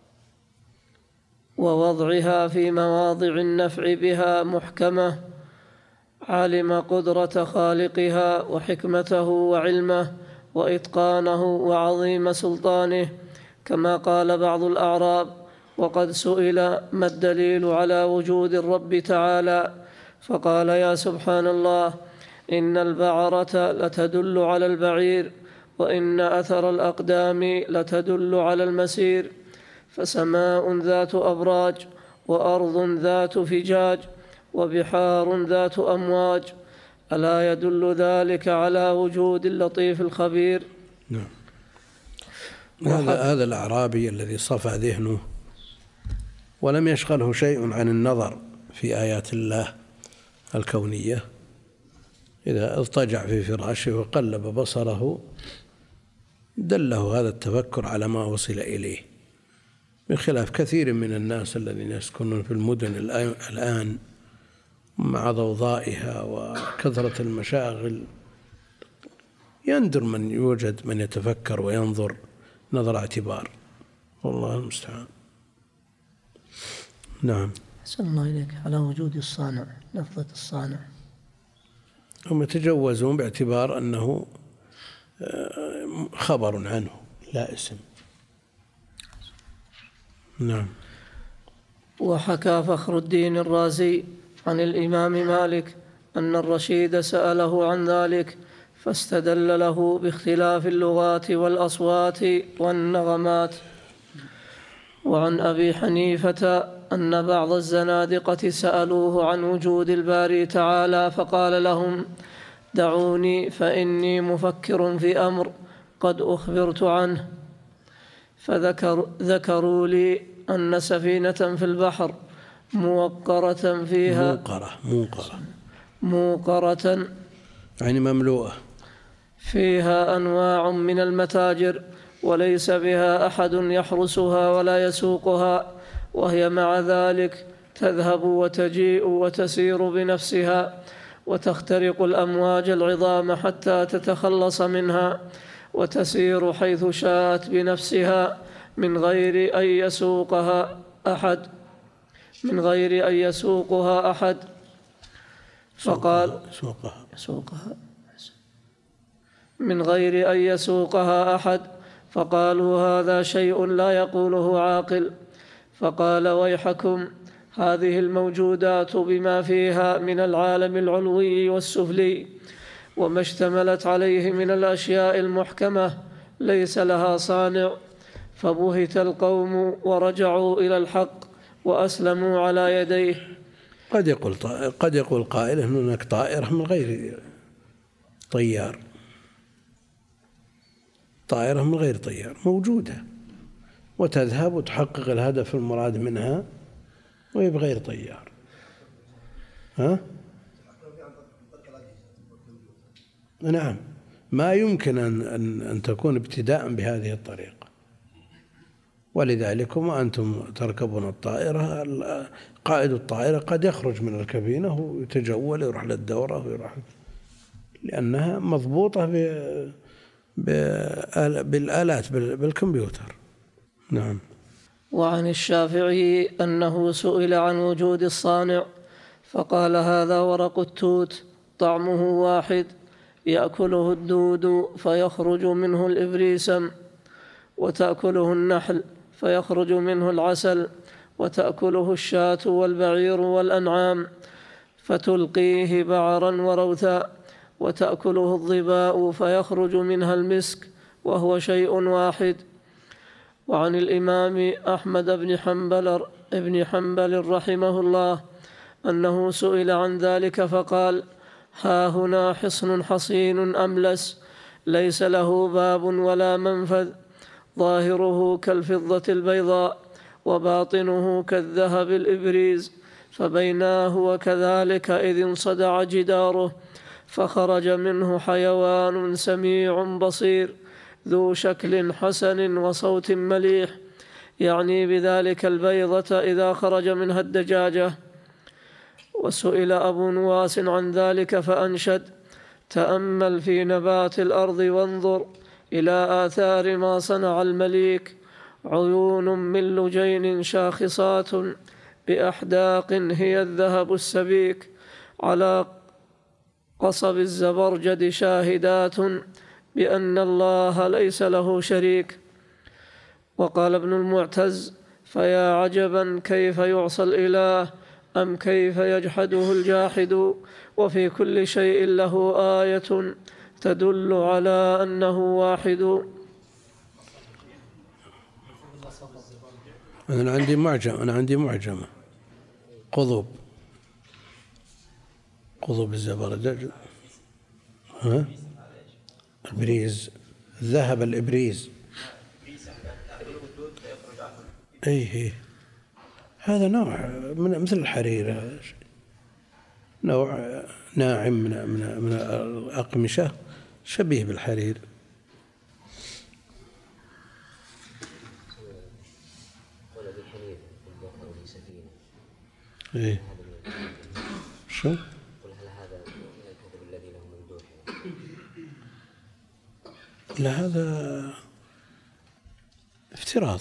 Speaker 5: ووضعها في مواضع النفع بها محكمة، علم قدرة خالقها وحكمته وعلمه وإتقانه وعظيم سلطانه، كما قال بعض الأعراب: وقد سئل ما الدليل على وجود الرب تعالى؟ فقال: يا سبحان الله، إن البعرة لتدل على البعير، وإن أثر الأقدام لتدل على المسير، فسماء ذات أبراج، وأرض ذات فجاج، وبحار ذات أمواج، ألا يدل ذلك على وجود اللطيف الخبير؟
Speaker 4: نعم. هذا هذا الأعرابي الذي صفى ذهنه ولم يشغله شيء عن النظر في آيات الله الكونية، إذا اضطجع في فراشه وقلب بصره دله هذا التفكر على ما وصل إليه، بخلاف كثير من الناس الذين يسكنون في المدن الآن مع ضوضائها وكثرة المشاغل، يندر من يوجد من يتفكر وينظر نظر اعتبار، والله المستعان. نعم.
Speaker 5: أحسن الله إليك. على وجود الصانع، لفظة الصانع
Speaker 4: هم يتجوزون باعتبار أنه خبر عنه لا اسم. نعم.
Speaker 5: وحكى فخر الدين الرازي عن الإمام مالك أن الرشيد سأله عن ذلك فاستدل له باختلاف اللغات والأصوات والنغمات. وعن أبي حنيفة أن بعض الزنادقة سألوه عن وجود الباري تعالى فقال لهم: دعوني فإني مفكر في أمر قد أخبرت عنه. فذكر ذكروا لي أن سفينة في البحر موقرة فيها
Speaker 4: موقرة موقرة
Speaker 5: موقرة
Speaker 4: يعني مملوءة
Speaker 5: فيها أنواع من المتاجر، وليس بها أحد يحرسها ولا يسوقها، وهي مع ذلك تذهب وتجيء وتسير بنفسها، وتخترق الأمواج العظام حتى تتخلص منها، وتسير حيث شاءت بنفسها من غير أن يسوقها أحد من غير أن يسوقها أحد. فقال:
Speaker 4: سوقها
Speaker 5: يسوقها من غير أن يسوقها أحد. فقالوا هذا شيء لا يقوله عاقل. فقال ويحكم، هذه الموجودات بما فيها من العالم العلوي والسفلي وما اشتملت عليه من الأشياء المحكمة ليس لها صانع. فبهت القوم ورجعوا إلى الحق وأسلموا على يديه.
Speaker 4: قد يقول قد يقول قائل إن هناك طائرة من غير طيار، طائرة من غير طيار موجودة وتذهب وتحقق الهدف المراد منها وهي بغير طيار. ها؟ نعم، ما يمكن أن, أن, أن تكون ابتداء بهذه الطريقة. ولذلك وأنتم تركبون الطائرة، قائد الطائرة قد يخرج من الكابينة ويتجول ويروح للدورة ويروح، لأنها مضبوطة بالآلات بالكمبيوتر. نعم.
Speaker 5: وعن الشافعي أنه سئل عن وجود الصانع فقال هذا ورق التوت طعمه واحد يأكله الدود فيخرج منه الإبريسم، وتأكله النحل فيخرج منه العسل، وتأكله الشاة والبعير والأنعام فتلقيه بعرا وروثا، وتأكله الظباء فيخرج منها المسك وهو شيء واحد. وعن الإمام أحمد بن حنبل ابن حنبل رحمه الله أنه سئل عن ذلك فقال ها هنا حصن حصين أملس ليس له باب ولا منفذ، ظاهره كالفضة البيضاء وباطنه كالذهب الإبريز، فبيناه وكذلك إذ انصدع جداره فخرج منه حيوان سميع بصير ذو شكل حسن وصوت مليح، يعني بذلك البيضة إذا خرج منها الدجاجة. وسئل أبو نواس عن ذلك فأنشد تأمل في نبات الأرض وانظر إلى آثار ما صنع المليك، عيون من لجين شاخصات بأحداق هي الذهب السبيك، على قصب الزبرجد شاهدات بأن الله ليس له شريك. وقال ابن المعتز فيا عجبا كيف يعصى الإله أم كيف يجحده الجاحد، وفي كل شيء له آية تدل على أنه واحد.
Speaker 4: أنا عندي معجم أنا عندي معجمة قضب قضب الزبرجد، ها الإبريز، الذهب الإبريز. أيه هذا نوع من مثل الحرير، نوع ناعم من من من الأقمشة شبيه بالحرير. إيه شو؟
Speaker 9: قل هل هذا من الكتب الذي له ممدوح؟
Speaker 4: لا هذا افتراض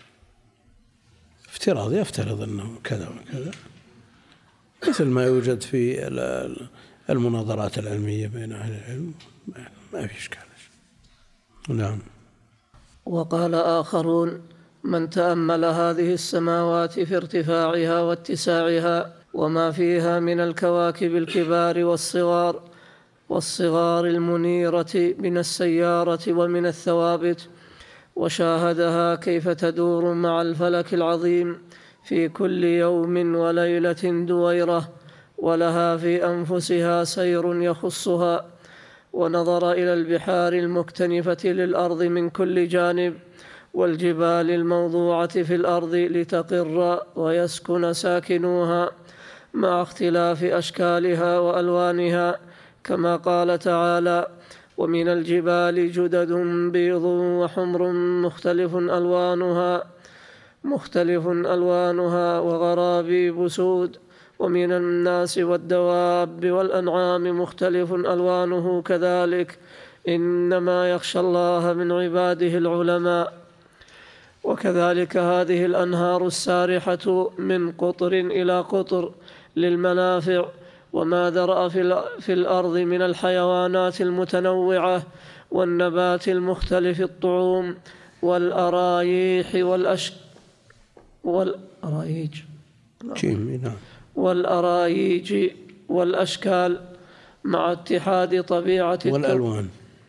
Speaker 4: افتراض يفترض أنه كذا وكذا، مثل ما يوجد في المناظرات العلمية بين أهل العلم، ما في إشكال. نعم.
Speaker 5: وقال آخرون من تأمل هذه السماوات في ارتفاعها واتساعها وما فيها من الكواكب الكبار والصغار والصغار المنيرة من السيارة ومن الثوابت، وشاهدها كيف تدور مع الفلك العظيم في كل يوم وليلة دويرة، ولها في أنفسها سير يخصها، ونظر إلى البحار المكتنفة للأرض من كل جانب والجبال الموضوعة في الأرض لتقر ويسكن ساكنوها مع اختلاف أشكالها وألوانها، كما قال تعالى ومن الجبال جدد بيض وحمر مختلف ألوانها مختلف ألوانها وغرابيب سود، ومن الناس والدواب والأنعام مختلف ألوانه كذلك، إنما يخشى الله من عباده العلماء. وكذلك هذه الأنهار السارحة من قطر إلى قطر للمنافع، وما ذرأ في الأرض من الحيوانات المتنوعة والنبات المختلف الطعوم والأرايح والأشك والأرايج
Speaker 4: جيم نعم
Speaker 5: والأرايج والأشكال مع اتحاد طبيعة
Speaker 4: والألوان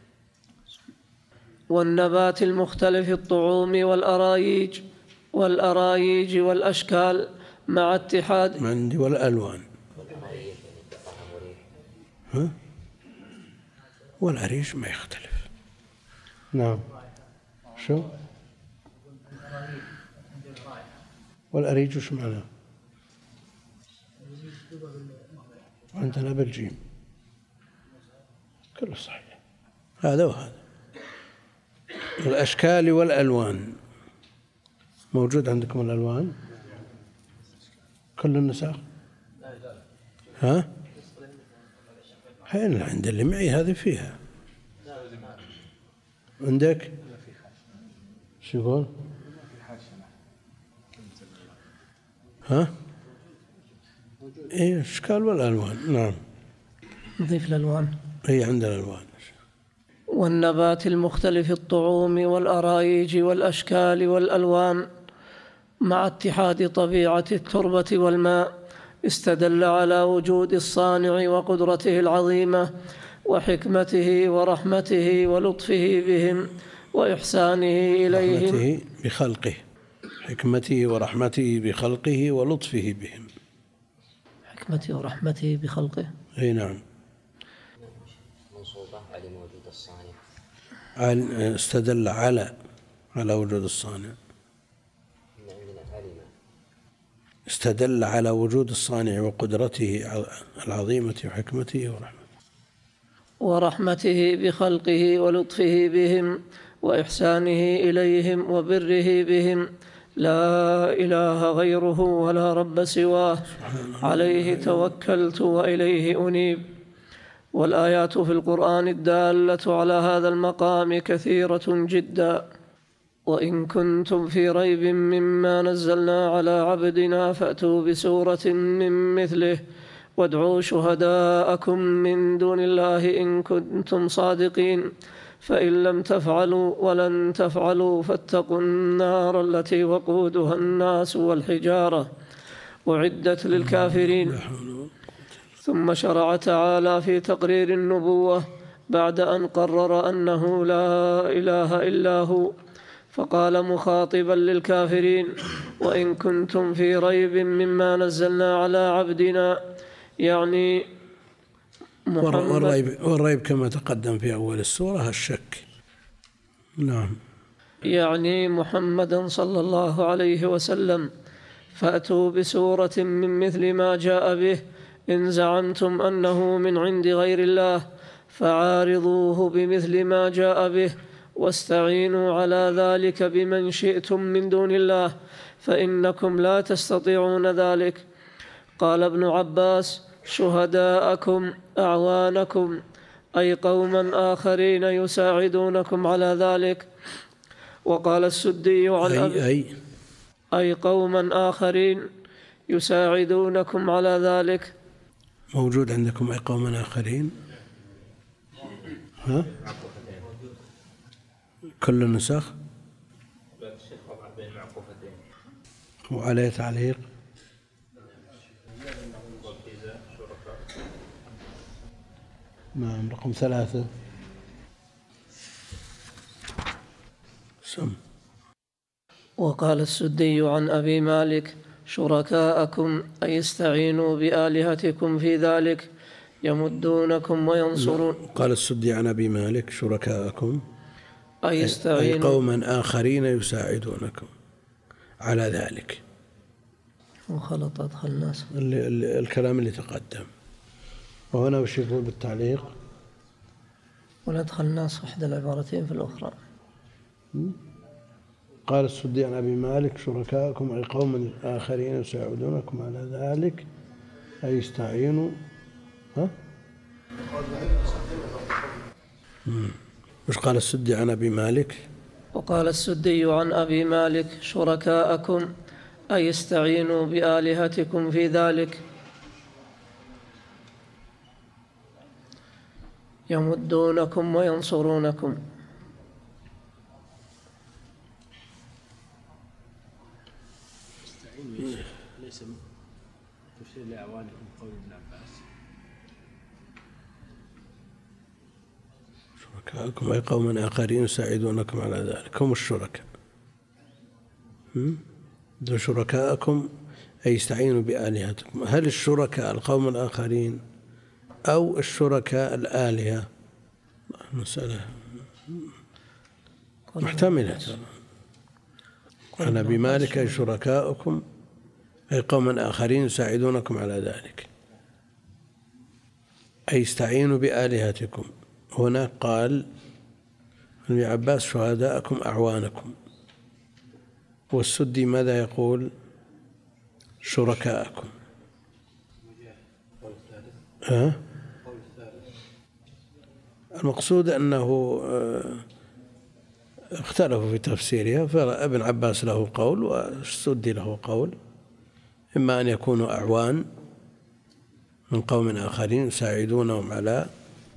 Speaker 5: والنبات المختلف الطعوم والأرايج والأرايج والأشكال مع اتحاد
Speaker 4: عندي والألوان ها؟ والعريش ما يختلف. نعم شو والأريج وش معناه؟ عندنا بالجيم كله صحيح هذا وهذا. الأشكال والألوان موجود عندكم الألوان كل النساخ ها؟ حين عند اللي معي هذه فيها عندك شو يقول ها؟ ايه الأشكال والألوان نعم
Speaker 5: نضيف الألوان
Speaker 4: هي عندنا الألوان.
Speaker 5: والنبات المختلف الطعوم والأرايج والأشكال والألوان مع اتحاد طبيعة التربة والماء استدل على وجود الصانع وقدرته العظيمة وحكمته ورحمته ولطفه بهم وإحسانه إليهم
Speaker 4: حكمته بخلقه حكمته ورحمته بخلقه ولطفه بهم
Speaker 5: حكمته ورحمته بخلقه.
Speaker 4: اي نعم
Speaker 9: منصوبة على وجود الصانع
Speaker 4: استدل على على وجود الصانع استدل على وجود الصانع وقدرته العظيمة وحكمته ورحمته
Speaker 5: ورحمته بخلقه ولطفه بهم وإحسانه إليهم وبره بهم لا إله غيره ولا رب سواه عليه توكلت وإليه أنيب. والآيات في القرآن الدالة على هذا المقام كثيرة جدا. وإن كنتم في ريب مما نزلنا على عبدنا فأتوا بسورة من مثله وادعوا شهداءكم من دون الله إن كنتم صادقين فإن لم تفعلوا ولن تفعلوا فاتقوا النار التي وقودها الناس والحجارة أعدت للكافرين. ثم شرع تعالى في تقرير النبوة بعد أن قرر أنه لا إله إلا هو فقال مخاطبا للكافرين وإن كنتم في ريب مما نزلنا على عبدنا يعني
Speaker 4: والريب, والريب كما تقدم في أول السورة الشك. نعم
Speaker 5: يعني محمدا صلى الله عليه وسلم فأتوا بسورة من مثل ما جاء به إن زعمتم أنه من عند غير الله فعارضوه بمثل ما جاء به واستعينوا على ذلك بمن شئتم من دون الله فإنكم لا تستطيعون ذلك. قال ابن عباس شهداءكم أعوانكم أي قوما آخرين يساعدونكم على ذلك. وقال السدي عن
Speaker 4: أي, أي,
Speaker 5: أي قوما آخرين يساعدونكم على ذلك.
Speaker 4: موجود عندكم أي قوما آخرين ها؟ كل النسخ وعليه تعليق نعم رقم ثلاثة سم.
Speaker 5: وقال السدي عن أبي مالك شركاءكم أي استعينوا بآلهتكم في ذلك يمدونكم وينصرون.
Speaker 4: قال السدي عن أبي مالك شركاءكم
Speaker 5: أي استعينوا
Speaker 4: أي قوما آخرين يساعدونكم على ذلك.
Speaker 5: وخلط أدخل الناس
Speaker 4: اللي اللي الكلام اللي تقدم. وهنا وش يقول بالتعليق
Speaker 5: وندخل الناس إحدى العبارتين في الأخرى.
Speaker 4: قال السدي عن أبي مالك شركاءكم أي قوم آخرين يساعدونكم على ذلك أي استعينوا ها؟ وش قال السدي عن أبي مالك؟
Speaker 5: وقال السدي عن أبي مالك شركاءكم أي استعينوا بآلهتكم في ذلك يمدونكم وينصرونكم.
Speaker 4: شركاءكم أي قوم آخرين يساعدونكم على ذلك هم الشركاء. ذو شركاءكم أي يستعينوا بآلهتكم. هل الشركاء القوم الآخرين أو الشركاء الآلهة؟ مسألة محتملة. أنا بمالك أي شركاءكم أي قوم آخرين يساعدونكم على ذلك أي استعينوا بآلهتكم. هنا قال ابن عباس شهداءكم أعوانكم، والسدي ماذا يقول؟ شركاءكم. ها؟ المقصود أنه اختلفوا في تفسيرها، فابن عباس له قول والسدي له قول، إما أن يكونوا أعوان من قوم آخرين يساعدونهم على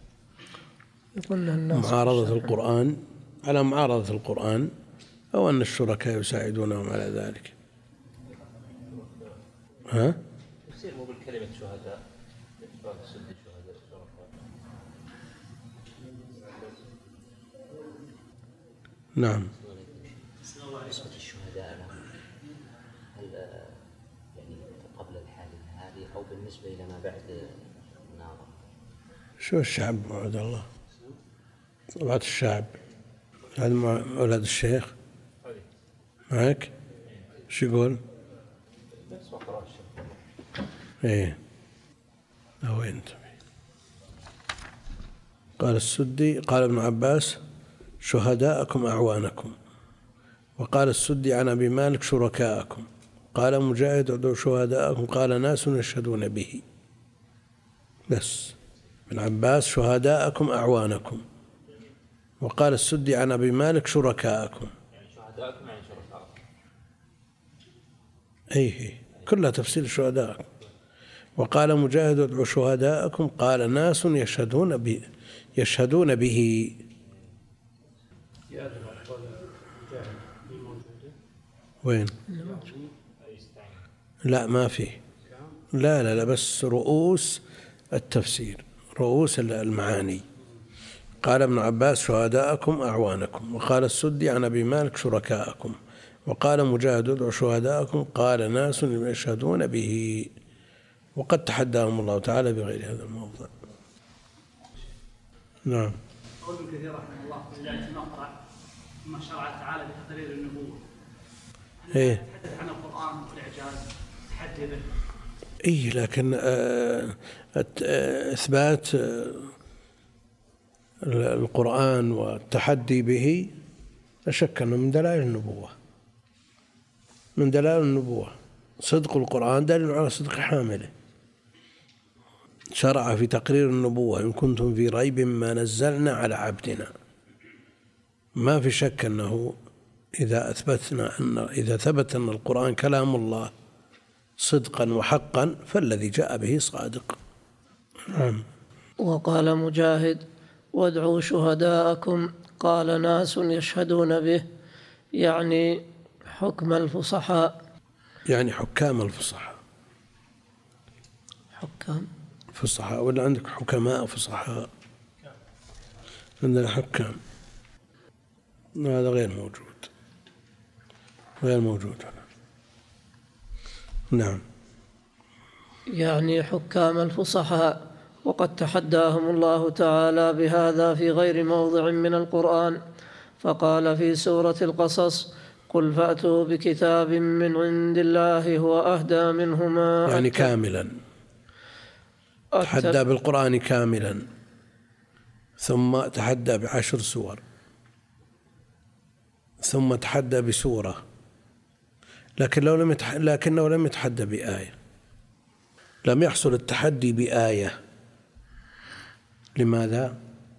Speaker 4: معارضة القرآن على معارضة القرآن، أو أن الشركاء يساعدونهم على ذلك. ها؟
Speaker 8: تفسير مو بالكلمة شهداء،
Speaker 4: نعم.
Speaker 9: نسبة الشهداء لهم هل يعني قبل الحادثة هذه أو بالنسبة إلى ما بعد النار؟
Speaker 4: شو الشعب موعد الله؟ طبعة الشعب هذا مع أولاد الشيخ معك؟ شو يقول؟ إيه أو أنت. قال السدي قال ابن عباس شهداءكم أعوانكم، وقال السدي عن أبي مالك شركاءكم. قال مجاهد ادعوا شهداءكم قال ناس يشهدون به. بس ابن عباس شهداءكم أعوانكم، وقال السدي عن أبي مالك شركاءكم.
Speaker 8: يعني شهداءكم يعني شركاءكم.
Speaker 4: أيه كلها تفسير شهداءكم. وقال مجاهد ادعوا شهداءكم قال ناس يشهدون به يشهدون به. وين؟ لا ما فيه. لا لا لا بس رؤوس التفسير، رؤوس المعاني. قال ابن عباس شهداءكم أعوانكم، وقال السدي عن أبي مالك شركاءكم، وقال مجاهد ادعوا شهداءكم قال ناس يشهدون به، وقد تحداهم الله تعالى بغير هذا الموضع. نعم.
Speaker 10: قول ابن كثير رحمه الله في بداية المقطع ثم شرع تعالى بتقرير النبوة.
Speaker 4: إيه.
Speaker 10: تحدث عن القرآن والإعجاز تحدي به.
Speaker 4: إيه لكن إثبات القرآن والتحدي به لا شك أنه من دلائل النبوة، من دلائل النبوة. صدق القرآن دليل على صدق حامله. شرع في تقرير النبوة إن كنتم في ريب ما نزلنا على عبدنا. ما في شك أنه إذا أثبتنا أن إذا ثبت أن القرآن كلام الله صدقا وحقا فالذي جاء به صادق. نعم.
Speaker 5: وقال مجاهد وادعوا شهداءكم قال ناس يشهدون به، يعني حكم الفصحاء،
Speaker 4: يعني حكام الفصحاء.
Speaker 5: حكام
Speaker 4: فصحاء ولا عندك حكماء فصحاء؟ عندنا حكام، هذا غير موجود، غير موجود هنا. نعم.
Speaker 5: يعني حكام الفصحاء، وقد تحداهم الله تعالى بهذا في غير موضع من القرآن، فقال في سورة القصص قل فأتوا بكتاب من عند الله هو أهدى منهما.
Speaker 4: يعني كاملا، تحدى بالقرآن كاملا، ثم تحدى بعشر سور، ثم تحدى بسورة، لكن لو لم يتح... لكنه لم يتحدى بآية. لم يحصل التحدي بآية. لماذا؟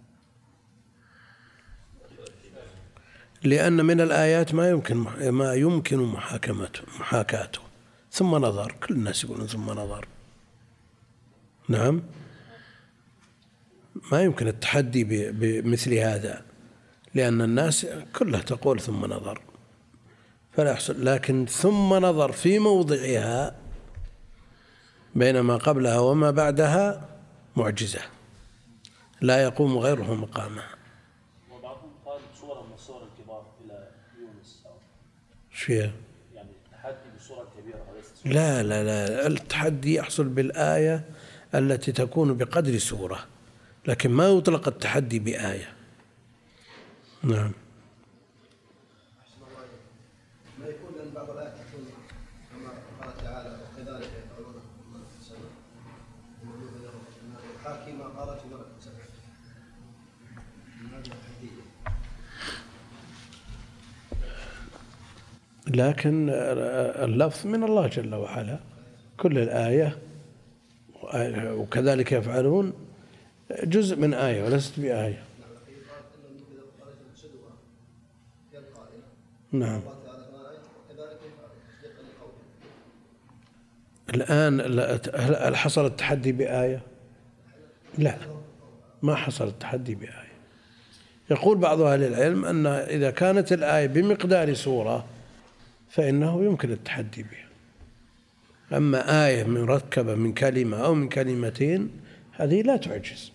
Speaker 4: لأن من الآيات ما يمكن ما يمكن محاكمته محاكاته. ثم نظر، كل الناس يقولون ثم نظر. نعم، ما يمكن التحدي بمثل هذا، لأن الناس كلها تقول ثم نظر فلا يحصل. لكن ثم نظر في موضعها بين ما قبلها وما بعدها معجزة لا يقوم غيره مقامها. ايش فيها؟
Speaker 8: يعني التحدي بصورة كبيرة وليست
Speaker 4: لا لا لا، التحدي يحصل بالآية التي تكون بقدر سورة، لكن ما يطلق التحدي بآية. نعم.
Speaker 6: ما يكون لأن بعض الآيات تكون كما قال تعالى وكذلك يفعلون ما سمع حاكي ما قالت ولا سمع.
Speaker 4: لكن اللفظ من الله جل وعلا، كل الآية وكذلك يفعلون جزء من آية وليست بآية. نعم. الآن هل حصل التحدي بآية؟ لا، ما حصل التحدي بآية. يقول بعض أهل العلم أن إذا كانت الآية بمقدار سورة فإنه يمكن التحدي بها. أما آية مركبة من كلمة أو من كلمتين هذه لا تعجز،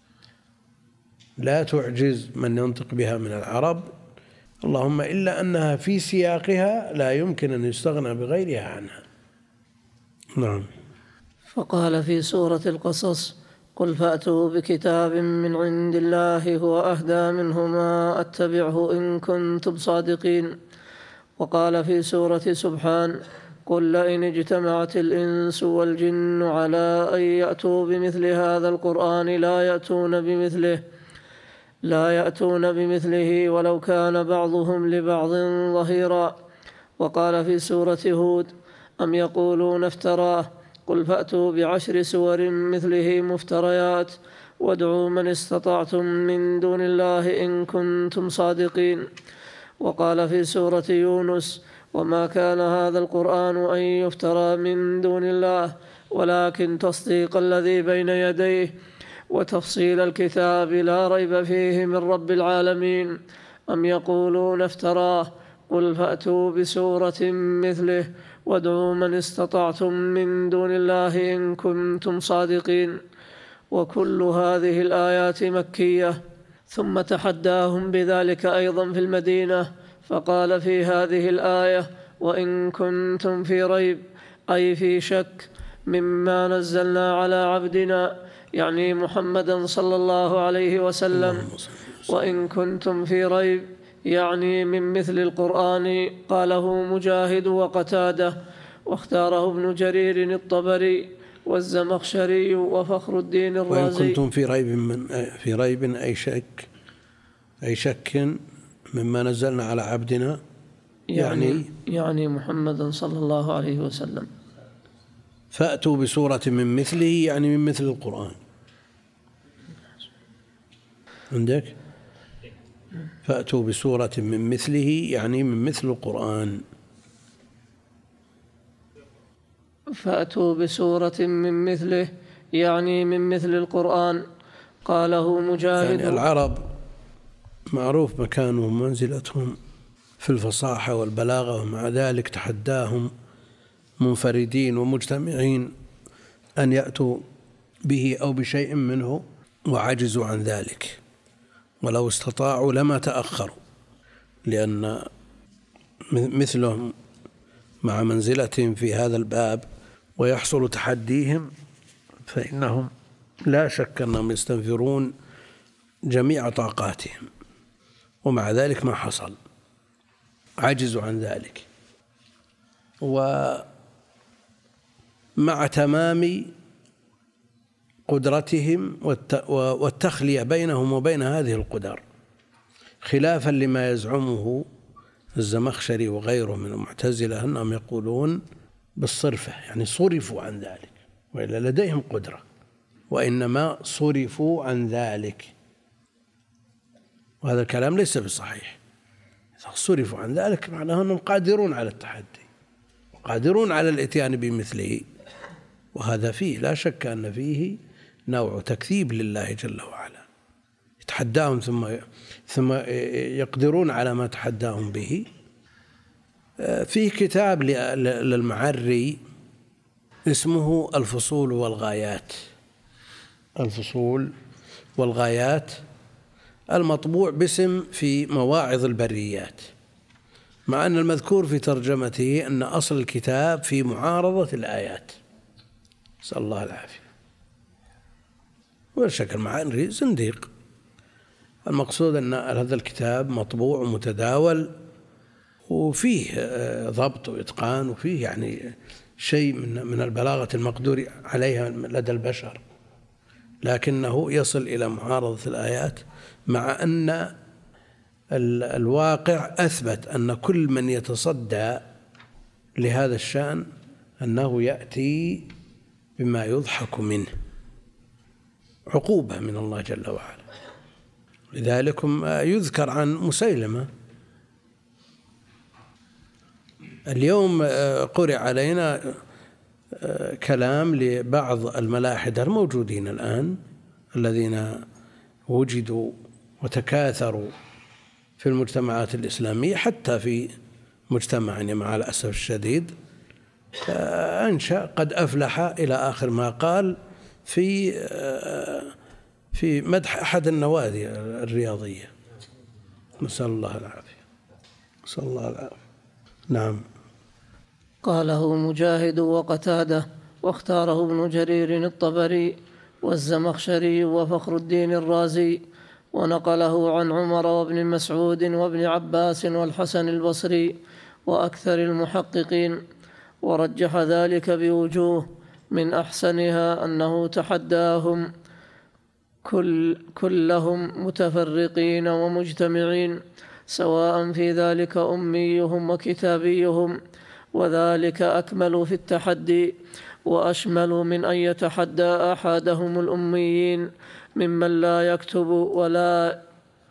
Speaker 4: لا تعجز من ينطق بها من العرب، اللهم إلا أنها في سياقها لا يمكن أن يستغنى بغيرها عنها. نعم.
Speaker 5: فقال في سورة القصص: قل فأتوا بكتاب من عند الله هو أهدى منهما أتبعه إن كنتم صادقين. وقال في سورة سبحان: قل لئن اجتمعت الإنس والجن على أن يأتوا بمثل هذا القرآن لا يأتون بمثله لا يأتون بمثله ولو كان بعضهم لبعض ظهيرا. وقال في سورة هود: أم يقولون افتراه قل فأتوا بعشر سور مثله مفتريات وادعوا من استطعتم من دون الله إن كنتم صادقين. وقال في سورة يونس: وما كان هذا القرآن أن يفترى من دون الله ولكن تصديق الذي بين يديه وتفصيل الكتاب لا ريب فيه من رب العالمين. أم يقولون افتراه قل فأتوا بسورة مثله وادعوا من استطعتم من دون الله إن كنتم صادقين. وكل هذه الآيات مكية. ثم تحداهم بذلك أيضا في المدينة فقال في هذه الآية: وإن كنتم في ريب أي في شك مما نزلنا على عبدنا، يعني محمدا صلى الله عليه وسلم، وإن كنتم في ريب يعني من مثل القرآن، قاله مجاهد وقتادة، واختاره ابن جرير الطبري والزمخشري وفخر الدين الرازي.
Speaker 4: وإن كنتم في ريب من في ريب أي شك أي شك مما نزلنا على عبدنا، يعني
Speaker 5: يعني, يعني محمدا صلى الله عليه وسلم.
Speaker 4: فأتوا بسورة من مثله يعني من مثل القرآن. عندك فأتوا بسورة من مثله يعني من مثل القرآن.
Speaker 5: فأتوا بسورة من مثله يعني من مثل القرآن، قاله مجاهد.
Speaker 4: يعني العرب معروف مكانهم ومنزلتهم في الفصاحة والبلاغة، ومع ذلك تحداهم منفردين ومجتمعين أن يأتوا به أو بشيء منه وعجزوا عن ذلك، ولو استطاعوا لما تأخروا، لأن مثلهم مع منزلتهم في هذا الباب ويحصل تحديهم فإنهم لا شك أنهم يستنفرون جميع طاقاتهم، ومع ذلك ما حصل، عجزوا عن ذلك. ومع تمام قدرتهم والتخلية بينهم وبين هذه القدر، خلافا لما يزعمه الزمخشري وغيره من المعتزلة أنهم يقولون بالصرفة، يعني صرفوا عن ذلك، وإلا لديهم قدرة، وإنما صرفوا عن ذلك، وهذا الكلام ليس بصحيح. إذا صرفوا عن ذلك معناه أنهم قادرون على التحدي، قادرون على الإتيان بمثله، وهذا فيه لا شك أن فيه نوع تكذيب لله جل وعلا، يتحداهم ثم ثم يقدرون على ما تحداهم به. فيه كتاب للمعري اسمه الفصول والغايات، الفصول والغايات، المطبوع باسم في مواعظ البريات، مع أن المذكور في ترجمته أن أصل الكتاب في معارضة الآيات، نسأل الله العافية. ولا شك المعاني زنديق. المقصود أن هذا الكتاب مطبوع ومتداول وفيه ضبط وإتقان وفيه يعني شيء من من البلاغة المقدور عليها لدى البشر، لكنه يصل إلى معارضة الآيات، مع أن الواقع أثبت أن كل من يتصدى لهذا الشأن أنه يأتي بما يضحك منه، عقوبة من الله جل وعلا. لذلك يذكر عن مسيلمة اليوم قرئ علينا كلام لبعض الملاحدة الموجودين الآن الذين وجدوا وتكاثروا في المجتمعات الإسلامية، حتى في مجتمعنا مع الأسف الشديد، أنشأ قد أفلح إلى آخر ما قال في في مدح أحد النوادي الرياضية، نسأل الله العافية، نسأل الله العافية. نعم.
Speaker 5: قاله مجاهد وقتادة، واختاره ابن جرير الطبري والزمخشري وفخر الدين الرازي، ونقله عن عمر وابن مسعود وابن عباس والحسن البصري وأكثر المحققين، ورجح ذلك بوجوه، من أحسنها أنه تحداهم كل كلهم متفرقين ومجتمعين، سواء في ذلك أميهم وكتابيهم، وذلك أكمل في التحدي وأشمل من أن يتحدى أحدهم الأميين ممن لا يكتب ولا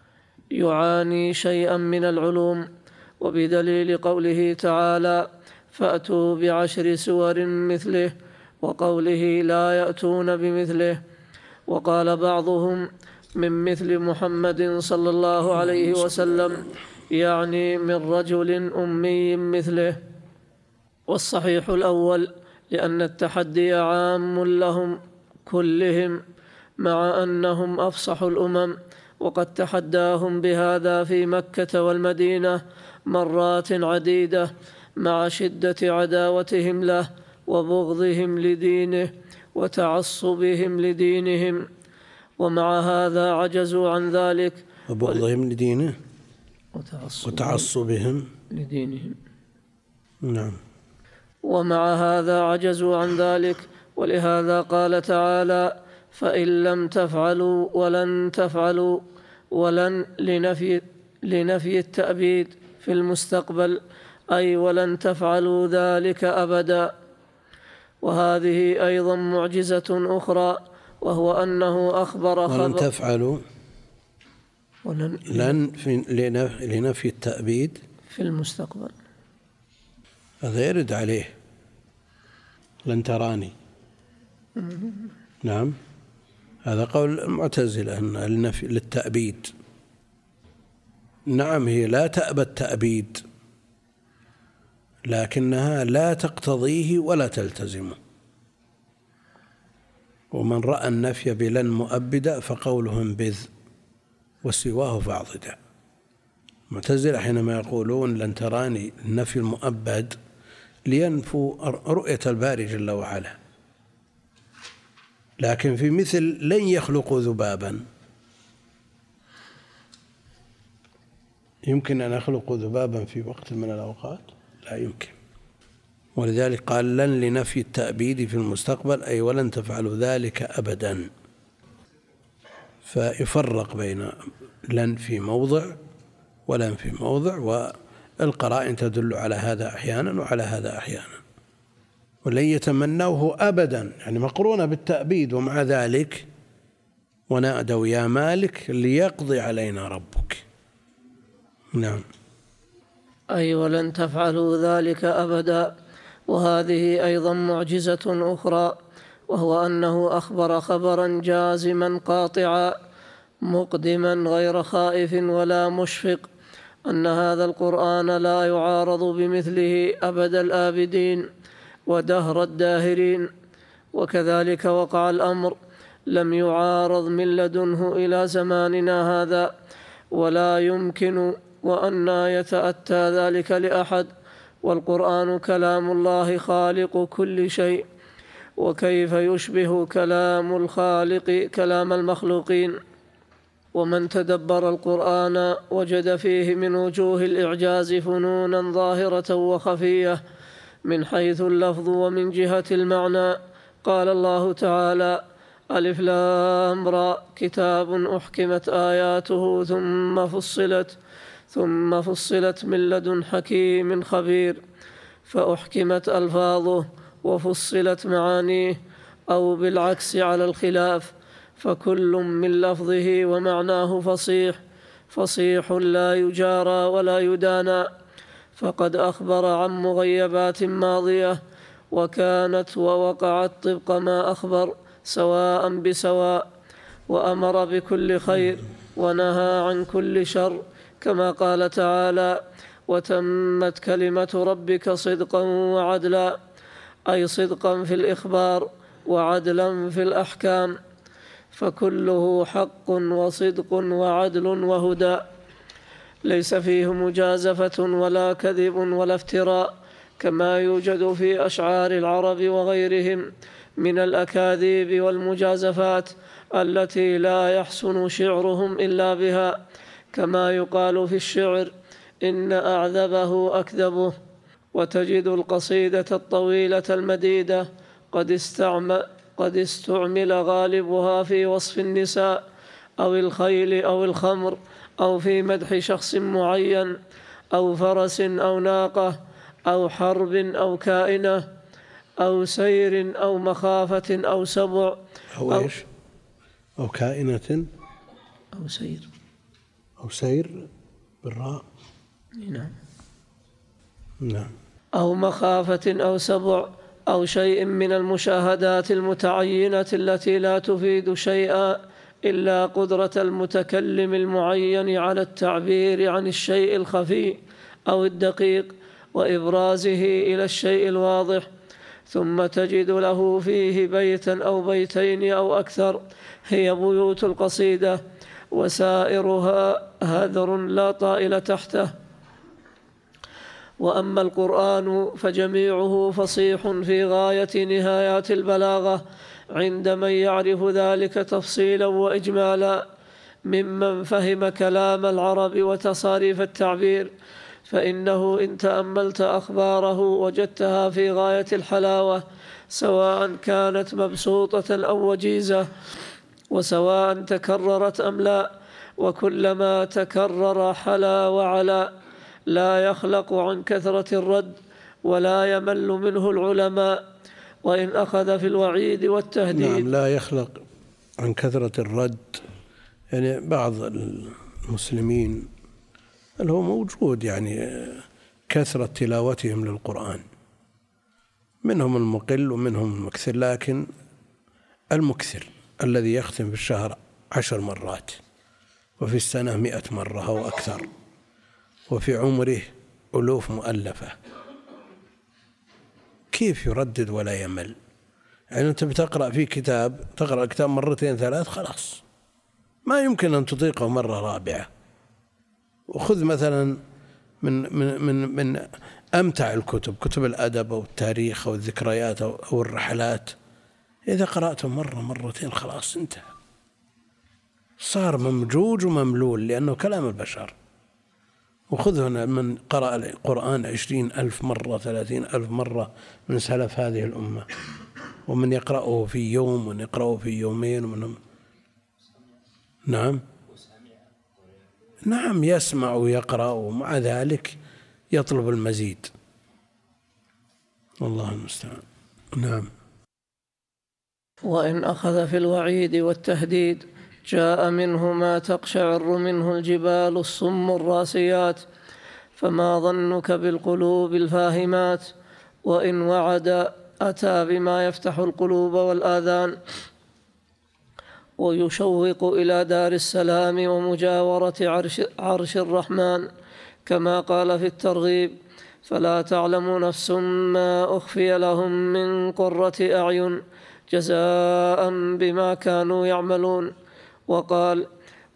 Speaker 5: يعاني شيئا من العلوم. وبدليل قوله تعالى: فأتوا بعشر سور مثله، وقوله لا يأتون بمثله. وقال بعضهم: من مثل محمد صلى الله عليه وسلم، يعني من رجل أمي مثله. والصحيح الأول، لأن التحدي عام لهم كلهم، مع أنهم أفصح الأمم، وقد تحداهم بهذا في مكة والمدينة مرات عديدة، مع شدة عداوتهم له وبغضهم لدينه وتعصبهم لدينهم، ومع هذا عجزوا عن ذلك.
Speaker 4: وبغضهم لدينه
Speaker 5: وتعصبهم,
Speaker 4: وتعصبهم
Speaker 5: لدينهم.
Speaker 4: نعم.
Speaker 5: ومع هذا عجزوا عن ذلك، ولهذا قال تعالى: فإن لم تفعلوا ولن تفعلوا، ولن لنفي, لنفي التأبيد في المستقبل، أي ولن تفعلوا ذلك أبدا. وهذه أيضا معجزة أخرى، وهو أنه أخبر خبر
Speaker 4: ولن تفعلوا
Speaker 5: ولن
Speaker 4: لن في لنفي التأبيد
Speaker 5: في المستقبل،
Speaker 4: هذا يرد عليه لن تراني. نعم، هذا قول المعتزلة أن النفي للتأبيد. نعم، هي لا تأبى التأبيد، لكنها لا تقتضيه ولا تلتزمه. ومن رأى النفي بلن مؤبدا فقولهم بذ وسواه فاعضدا. المعتزلة حينما يقولون لن تراني النفي المؤبد لينفوا رؤية الباري جل وعلا، لكن في مثل لن يخلقوا ذبابا، يمكن أن يخلقوا ذبابا في وقت من الأوقات؟ لا يمكن. ولذلك قال لن لنفي التأبيد في المستقبل، أي ولن تفعلوا ذلك أبدا. فيفرق بين لن في موضع ولن في موضع، والقرائن تدل على هذا أحيانا وعلى هذا أحيانا. ولن يتمنوه أبدا يعني مقرونة بالتأبيد، ومع ذلك ونادوا يا مالك ليقضي علينا ربك. نعم.
Speaker 5: أي ولن تفعلوا ذلك أبدا. وهذه أيضا معجزة أخرى، وهو أنه أخبر خبرا جازما قاطعا مقدما غير خائف ولا مشفق أن هذا القرآن لا يعارض بمثله أبد الآبدين ودهر الداهرين. وكذلك وقع الأمر، لم يعارض من لدنه إلى زماننا هذا، ولا يمكن وأنى يتأتى ذلك لأحد؟ والقرآن كلام الله خالق كل شيء، وكيف يشبه كلام الخالق كلام المخلوقين؟ ومن تدبر القرآن وجد فيه من وجوه الإعجاز فنونا ظاهرة وخفية من حيث اللفظ ومن جهة المعنى. قال الله تعالى: ألف لام را كتاب أحكمت آياته ثم فصلت ثم فصلت من لدن حكيم خبير. فأحكمت ألفاظه وفصلت معانيه، أو بالعكس على الخلاف، فكل من لفظه ومعناه فصيح فصيح لا يجارى ولا يدانى. فقد أخبر عن مغيبات ماضية وكانت ووقعت طبق ما أخبر سواء بسواء، وأمر بكل خير ونهى عن كل شر، كما قال تعالى: وتمت كلمة ربك صدقا وعدلا، أي صدقا في الإخبار وعدلا في الأحكام، فكله حق وصدق وعدل وهدى، ليس فيه مجازفة ولا كذب ولا افتراء، كما يوجد في أشعار العرب وغيرهم من الأكاذيب والمجازفات التي لا يحسن شعرهم إلا بها، كما يقال في الشعر: إن أعذبه أكذبه. وتجد القصيدة الطويلة المديدة قد استعمل, قد استعمل غالبها في وصف النساء أو الخيل أو الخمر، أو في مدح شخص معين، أو فرس أو ناقة، أو حرب أو كائنة، أو سير أو مخافة أو سبع،
Speaker 4: أو إيش؟ أو كائنة
Speaker 5: أو سير
Speaker 4: أو سير بالراء.
Speaker 5: نعم.
Speaker 4: نعم.
Speaker 5: أو مخافة أو سبع، أو شيء من المشاهدات المتعينة التي لا تفيد شيئا إلا قدرة المتكلم المعين على التعبير عن الشيء الخفي أو الدقيق وإبرازه إلى الشيء الواضح. ثم تجد له فيه بيتا أو بيتين أو أكثر، هي بيوت القصيدة، وسائرها هذر لا طائل تحته. وأما القرآن فجميعه فصيح في غاية نهايات البلاغة عند من يعرف ذلك تفصيلا وإجمالا ممن فهم كلام العرب وتصاريف التعبير، فإنه إن تأملت أخباره وجدتها في غاية الحلاوة، سواء كانت مبسوطة أو وجيزة، وسواء تكررت أم لا، وكلما تكرر حلا وعلا، لا يخلق عن كثرة الرد ولا يمل منه العلماء. وإن أخذ في الوعيد والتهديد.
Speaker 4: نعم، لا يخلق عن كثرة الرد. يعني بعض المسلمين اللي هو موجود يعني كثرة تلاوتهم للقرآن، منهم المقل ومنهم المكثر، لكن المكثر الذي يختم في الشهر عشر مرات وفي السنة مئة مرة أو أكثر، وفي عمره ألوف مؤلفة، كيف يردد ولا يمل؟ يعني أنت بتقرأ في كتاب، تقرأ كتاب مرتين ثلاث خلاص، ما يمكن أن تطيقه مرة رابعة. وخذ مثلا من من من من أمتع الكتب، كتب الأدب أو التاريخ أو الذكريات أو الرحلات، إذا قرأته مرة مرتين خلاص انتهى، صار ممجوج ومملول لأنه كلام البشر. وخذ هنا من قرأ القرآن عشرين ألف مرة ثلاثين ألف مرة من سلف هذه الأمة، ومن يقرأه في يوم ومن يقرأه في يومين ومن نعم نعم يسمع ويقرأ، ومع ذلك يطلب المزيد، والله المستعان. نعم.
Speaker 5: وإن أخذ في الوعيد والتهديد جاء منه ما تقشعر منه الجبال الصم الراسيات، فما ظنك بالقلوب الفاهمات؟ وإن وعد أتى بما يفتح القلوب والآذان ويشوق إلى دار السلام ومجاورة عرش, عرش الرحمن، كما قال في الترغيب: فلا تعلم نفس ما أخفي لهم من قرة أعين جزاء بما كانوا يعملون. وقال: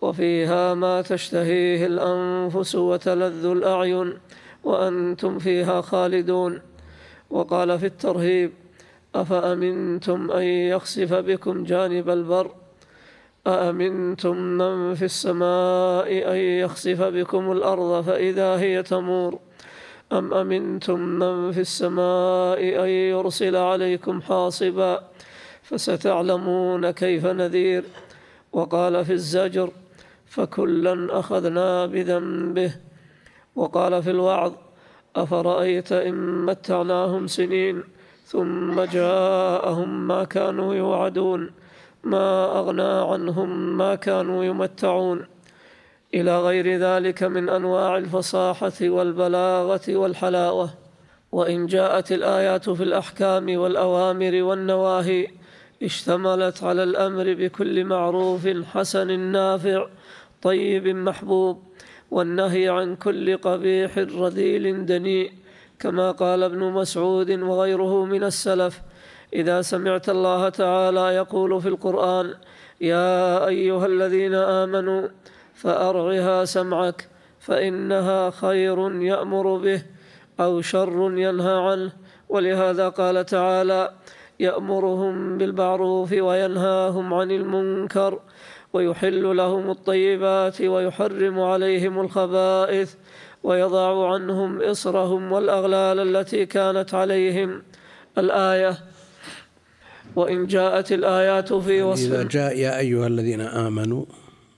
Speaker 5: وفيها ما تشتهيه الأنفس وتلذ الأعين وأنتم فيها خالدون. وقال في الترهيب: أفأمنتم أن يخسف بكم جانب البر أأمنتم من في السماء أن يخسف بكم الأرض فإذا هي تمور أم أمنتم من في السماء أن يرسل عليكم حاصبا فستعلمون كيف نذير. وقال في الزجر: فكلا أخذنا بذنبه. وقال في الوعظ: أفرأيت إن متعناهم سنين ثم جاءهم ما كانوا يوعدون ما أغنى عنهم ما كانوا يمتعون، إلى غير ذلك من أنواع الفصاحة والبلاغة والحلاوة. وإن جاءت الآيات في الأحكام والأوامر والنواهي اشتملت على الأمر بكل معروف حسن نافع طيب محبوب، والنهي عن كل قبيح رذيل دنيء، كما قال ابن مسعود وغيره من السلف: إذا سمعت الله تعالى يقول في القرآن: يا أيها الذين آمنوا فأرعها سمعك فإنها خير يأمر به أو شر ينهى عنه. ولهذا قال تعالى: يأمرهم بالمعروف وينهاهم عن المنكر ويحل لهم الطيبات ويحرم عليهم الخبائث ويضع عنهم إصرهم والأغلال التي كانت عليهم. الآية. وإن جاءت الآيات في وصف
Speaker 4: إذا جاء يا أيها الذين آمنوا،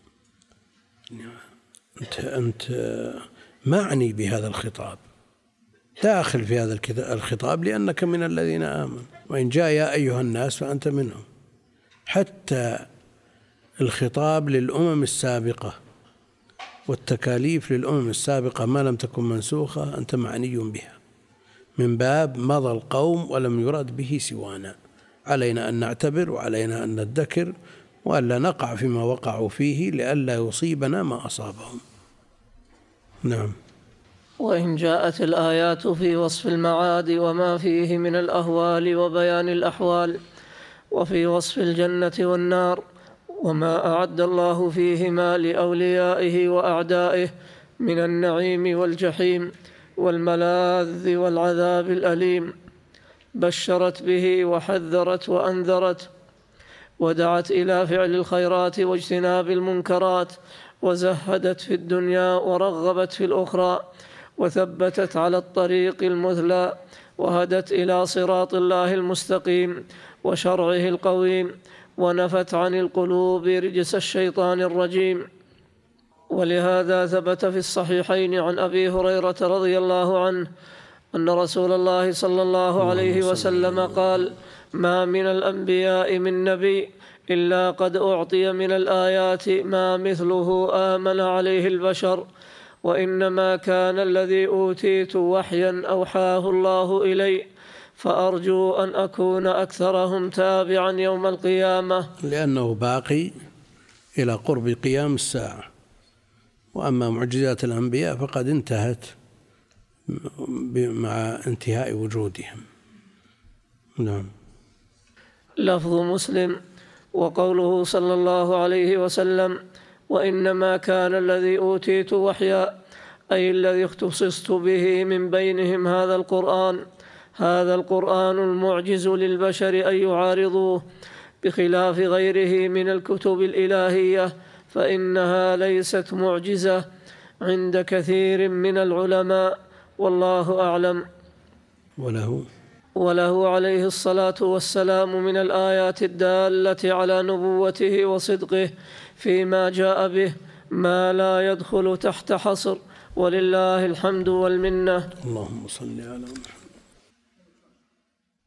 Speaker 4: أنت, أنت معني بهذا الخطاب، داخل في هذا الخطاب لأنك من الذين آمنوا. وإن جاء يا أيها الناس فأنت منهم. حتى الخطاب للأمم السابقة والتكاليف للأمم السابقة ما لم تكن منسوخة أنت معني بها، من باب مضى القوم ولم يرد به سوانا. علينا أن نعتبر وعلينا أن ندكر وألا نقع فيما وقعوا فيه لئلا يصيبنا ما أصابهم. نعم.
Speaker 5: وإن جاءت الآيات في وصف المعاد وما فيه من الأهوال وبيان الأحوال، وفي وصف الجنة والنار وما أعد الله فيهما لأوليائه وأعدائه من النعيم والجحيم والملاذ والعذاب الأليم، بشرت به وحذرت وأنذرت، ودعت إلى فعل الخيرات واجتناب المنكرات، وزهدت في الدنيا ورغبت في الأخرى، وثبتت على الطريق المثلى، وهدت إلى صراط الله المستقيم وشرعه القويم، ونفت عن القلوب رجس الشيطان الرجيم. ولهذا ثبت في الصحيحين عن أبي هريرة رضي الله عنه أن رسول الله صلى الله عليه وسلم قال: ما من الأنبياء من نبي إلا قد أعطي من الآيات ما مثله آمن عليه البشر، وإنما كان الذي أوتيت وحيا أوحاه الله إلي، فأرجو أن أكون أكثرهم تابعا يوم القيامة،
Speaker 4: لأنه باقي إلى قرب قيام الساعة. وأما معجزات الأنبياء فقد انتهت مع انتهاء وجودهم. نعم.
Speaker 5: لفظ مسلم. وقوله صلى الله عليه وسلم: وإنما كان الذي أوتيت وحيا، أي الذي اختصصت به من بينهم هذا القرآن، هذا القرآن المعجز للبشر أن يعارضوه، بخلاف غيره من الكتب الإلهية فإنها ليست معجزة عند كثير من العلماء، والله أعلم.
Speaker 4: وله
Speaker 5: وله عليه الصلاة والسلام من الآيات الدالة على نبوته وصدقه فيما جاء به ما لا يدخل تحت حصر، ولله الحمد والمنة.
Speaker 4: اللهم صل على محمد.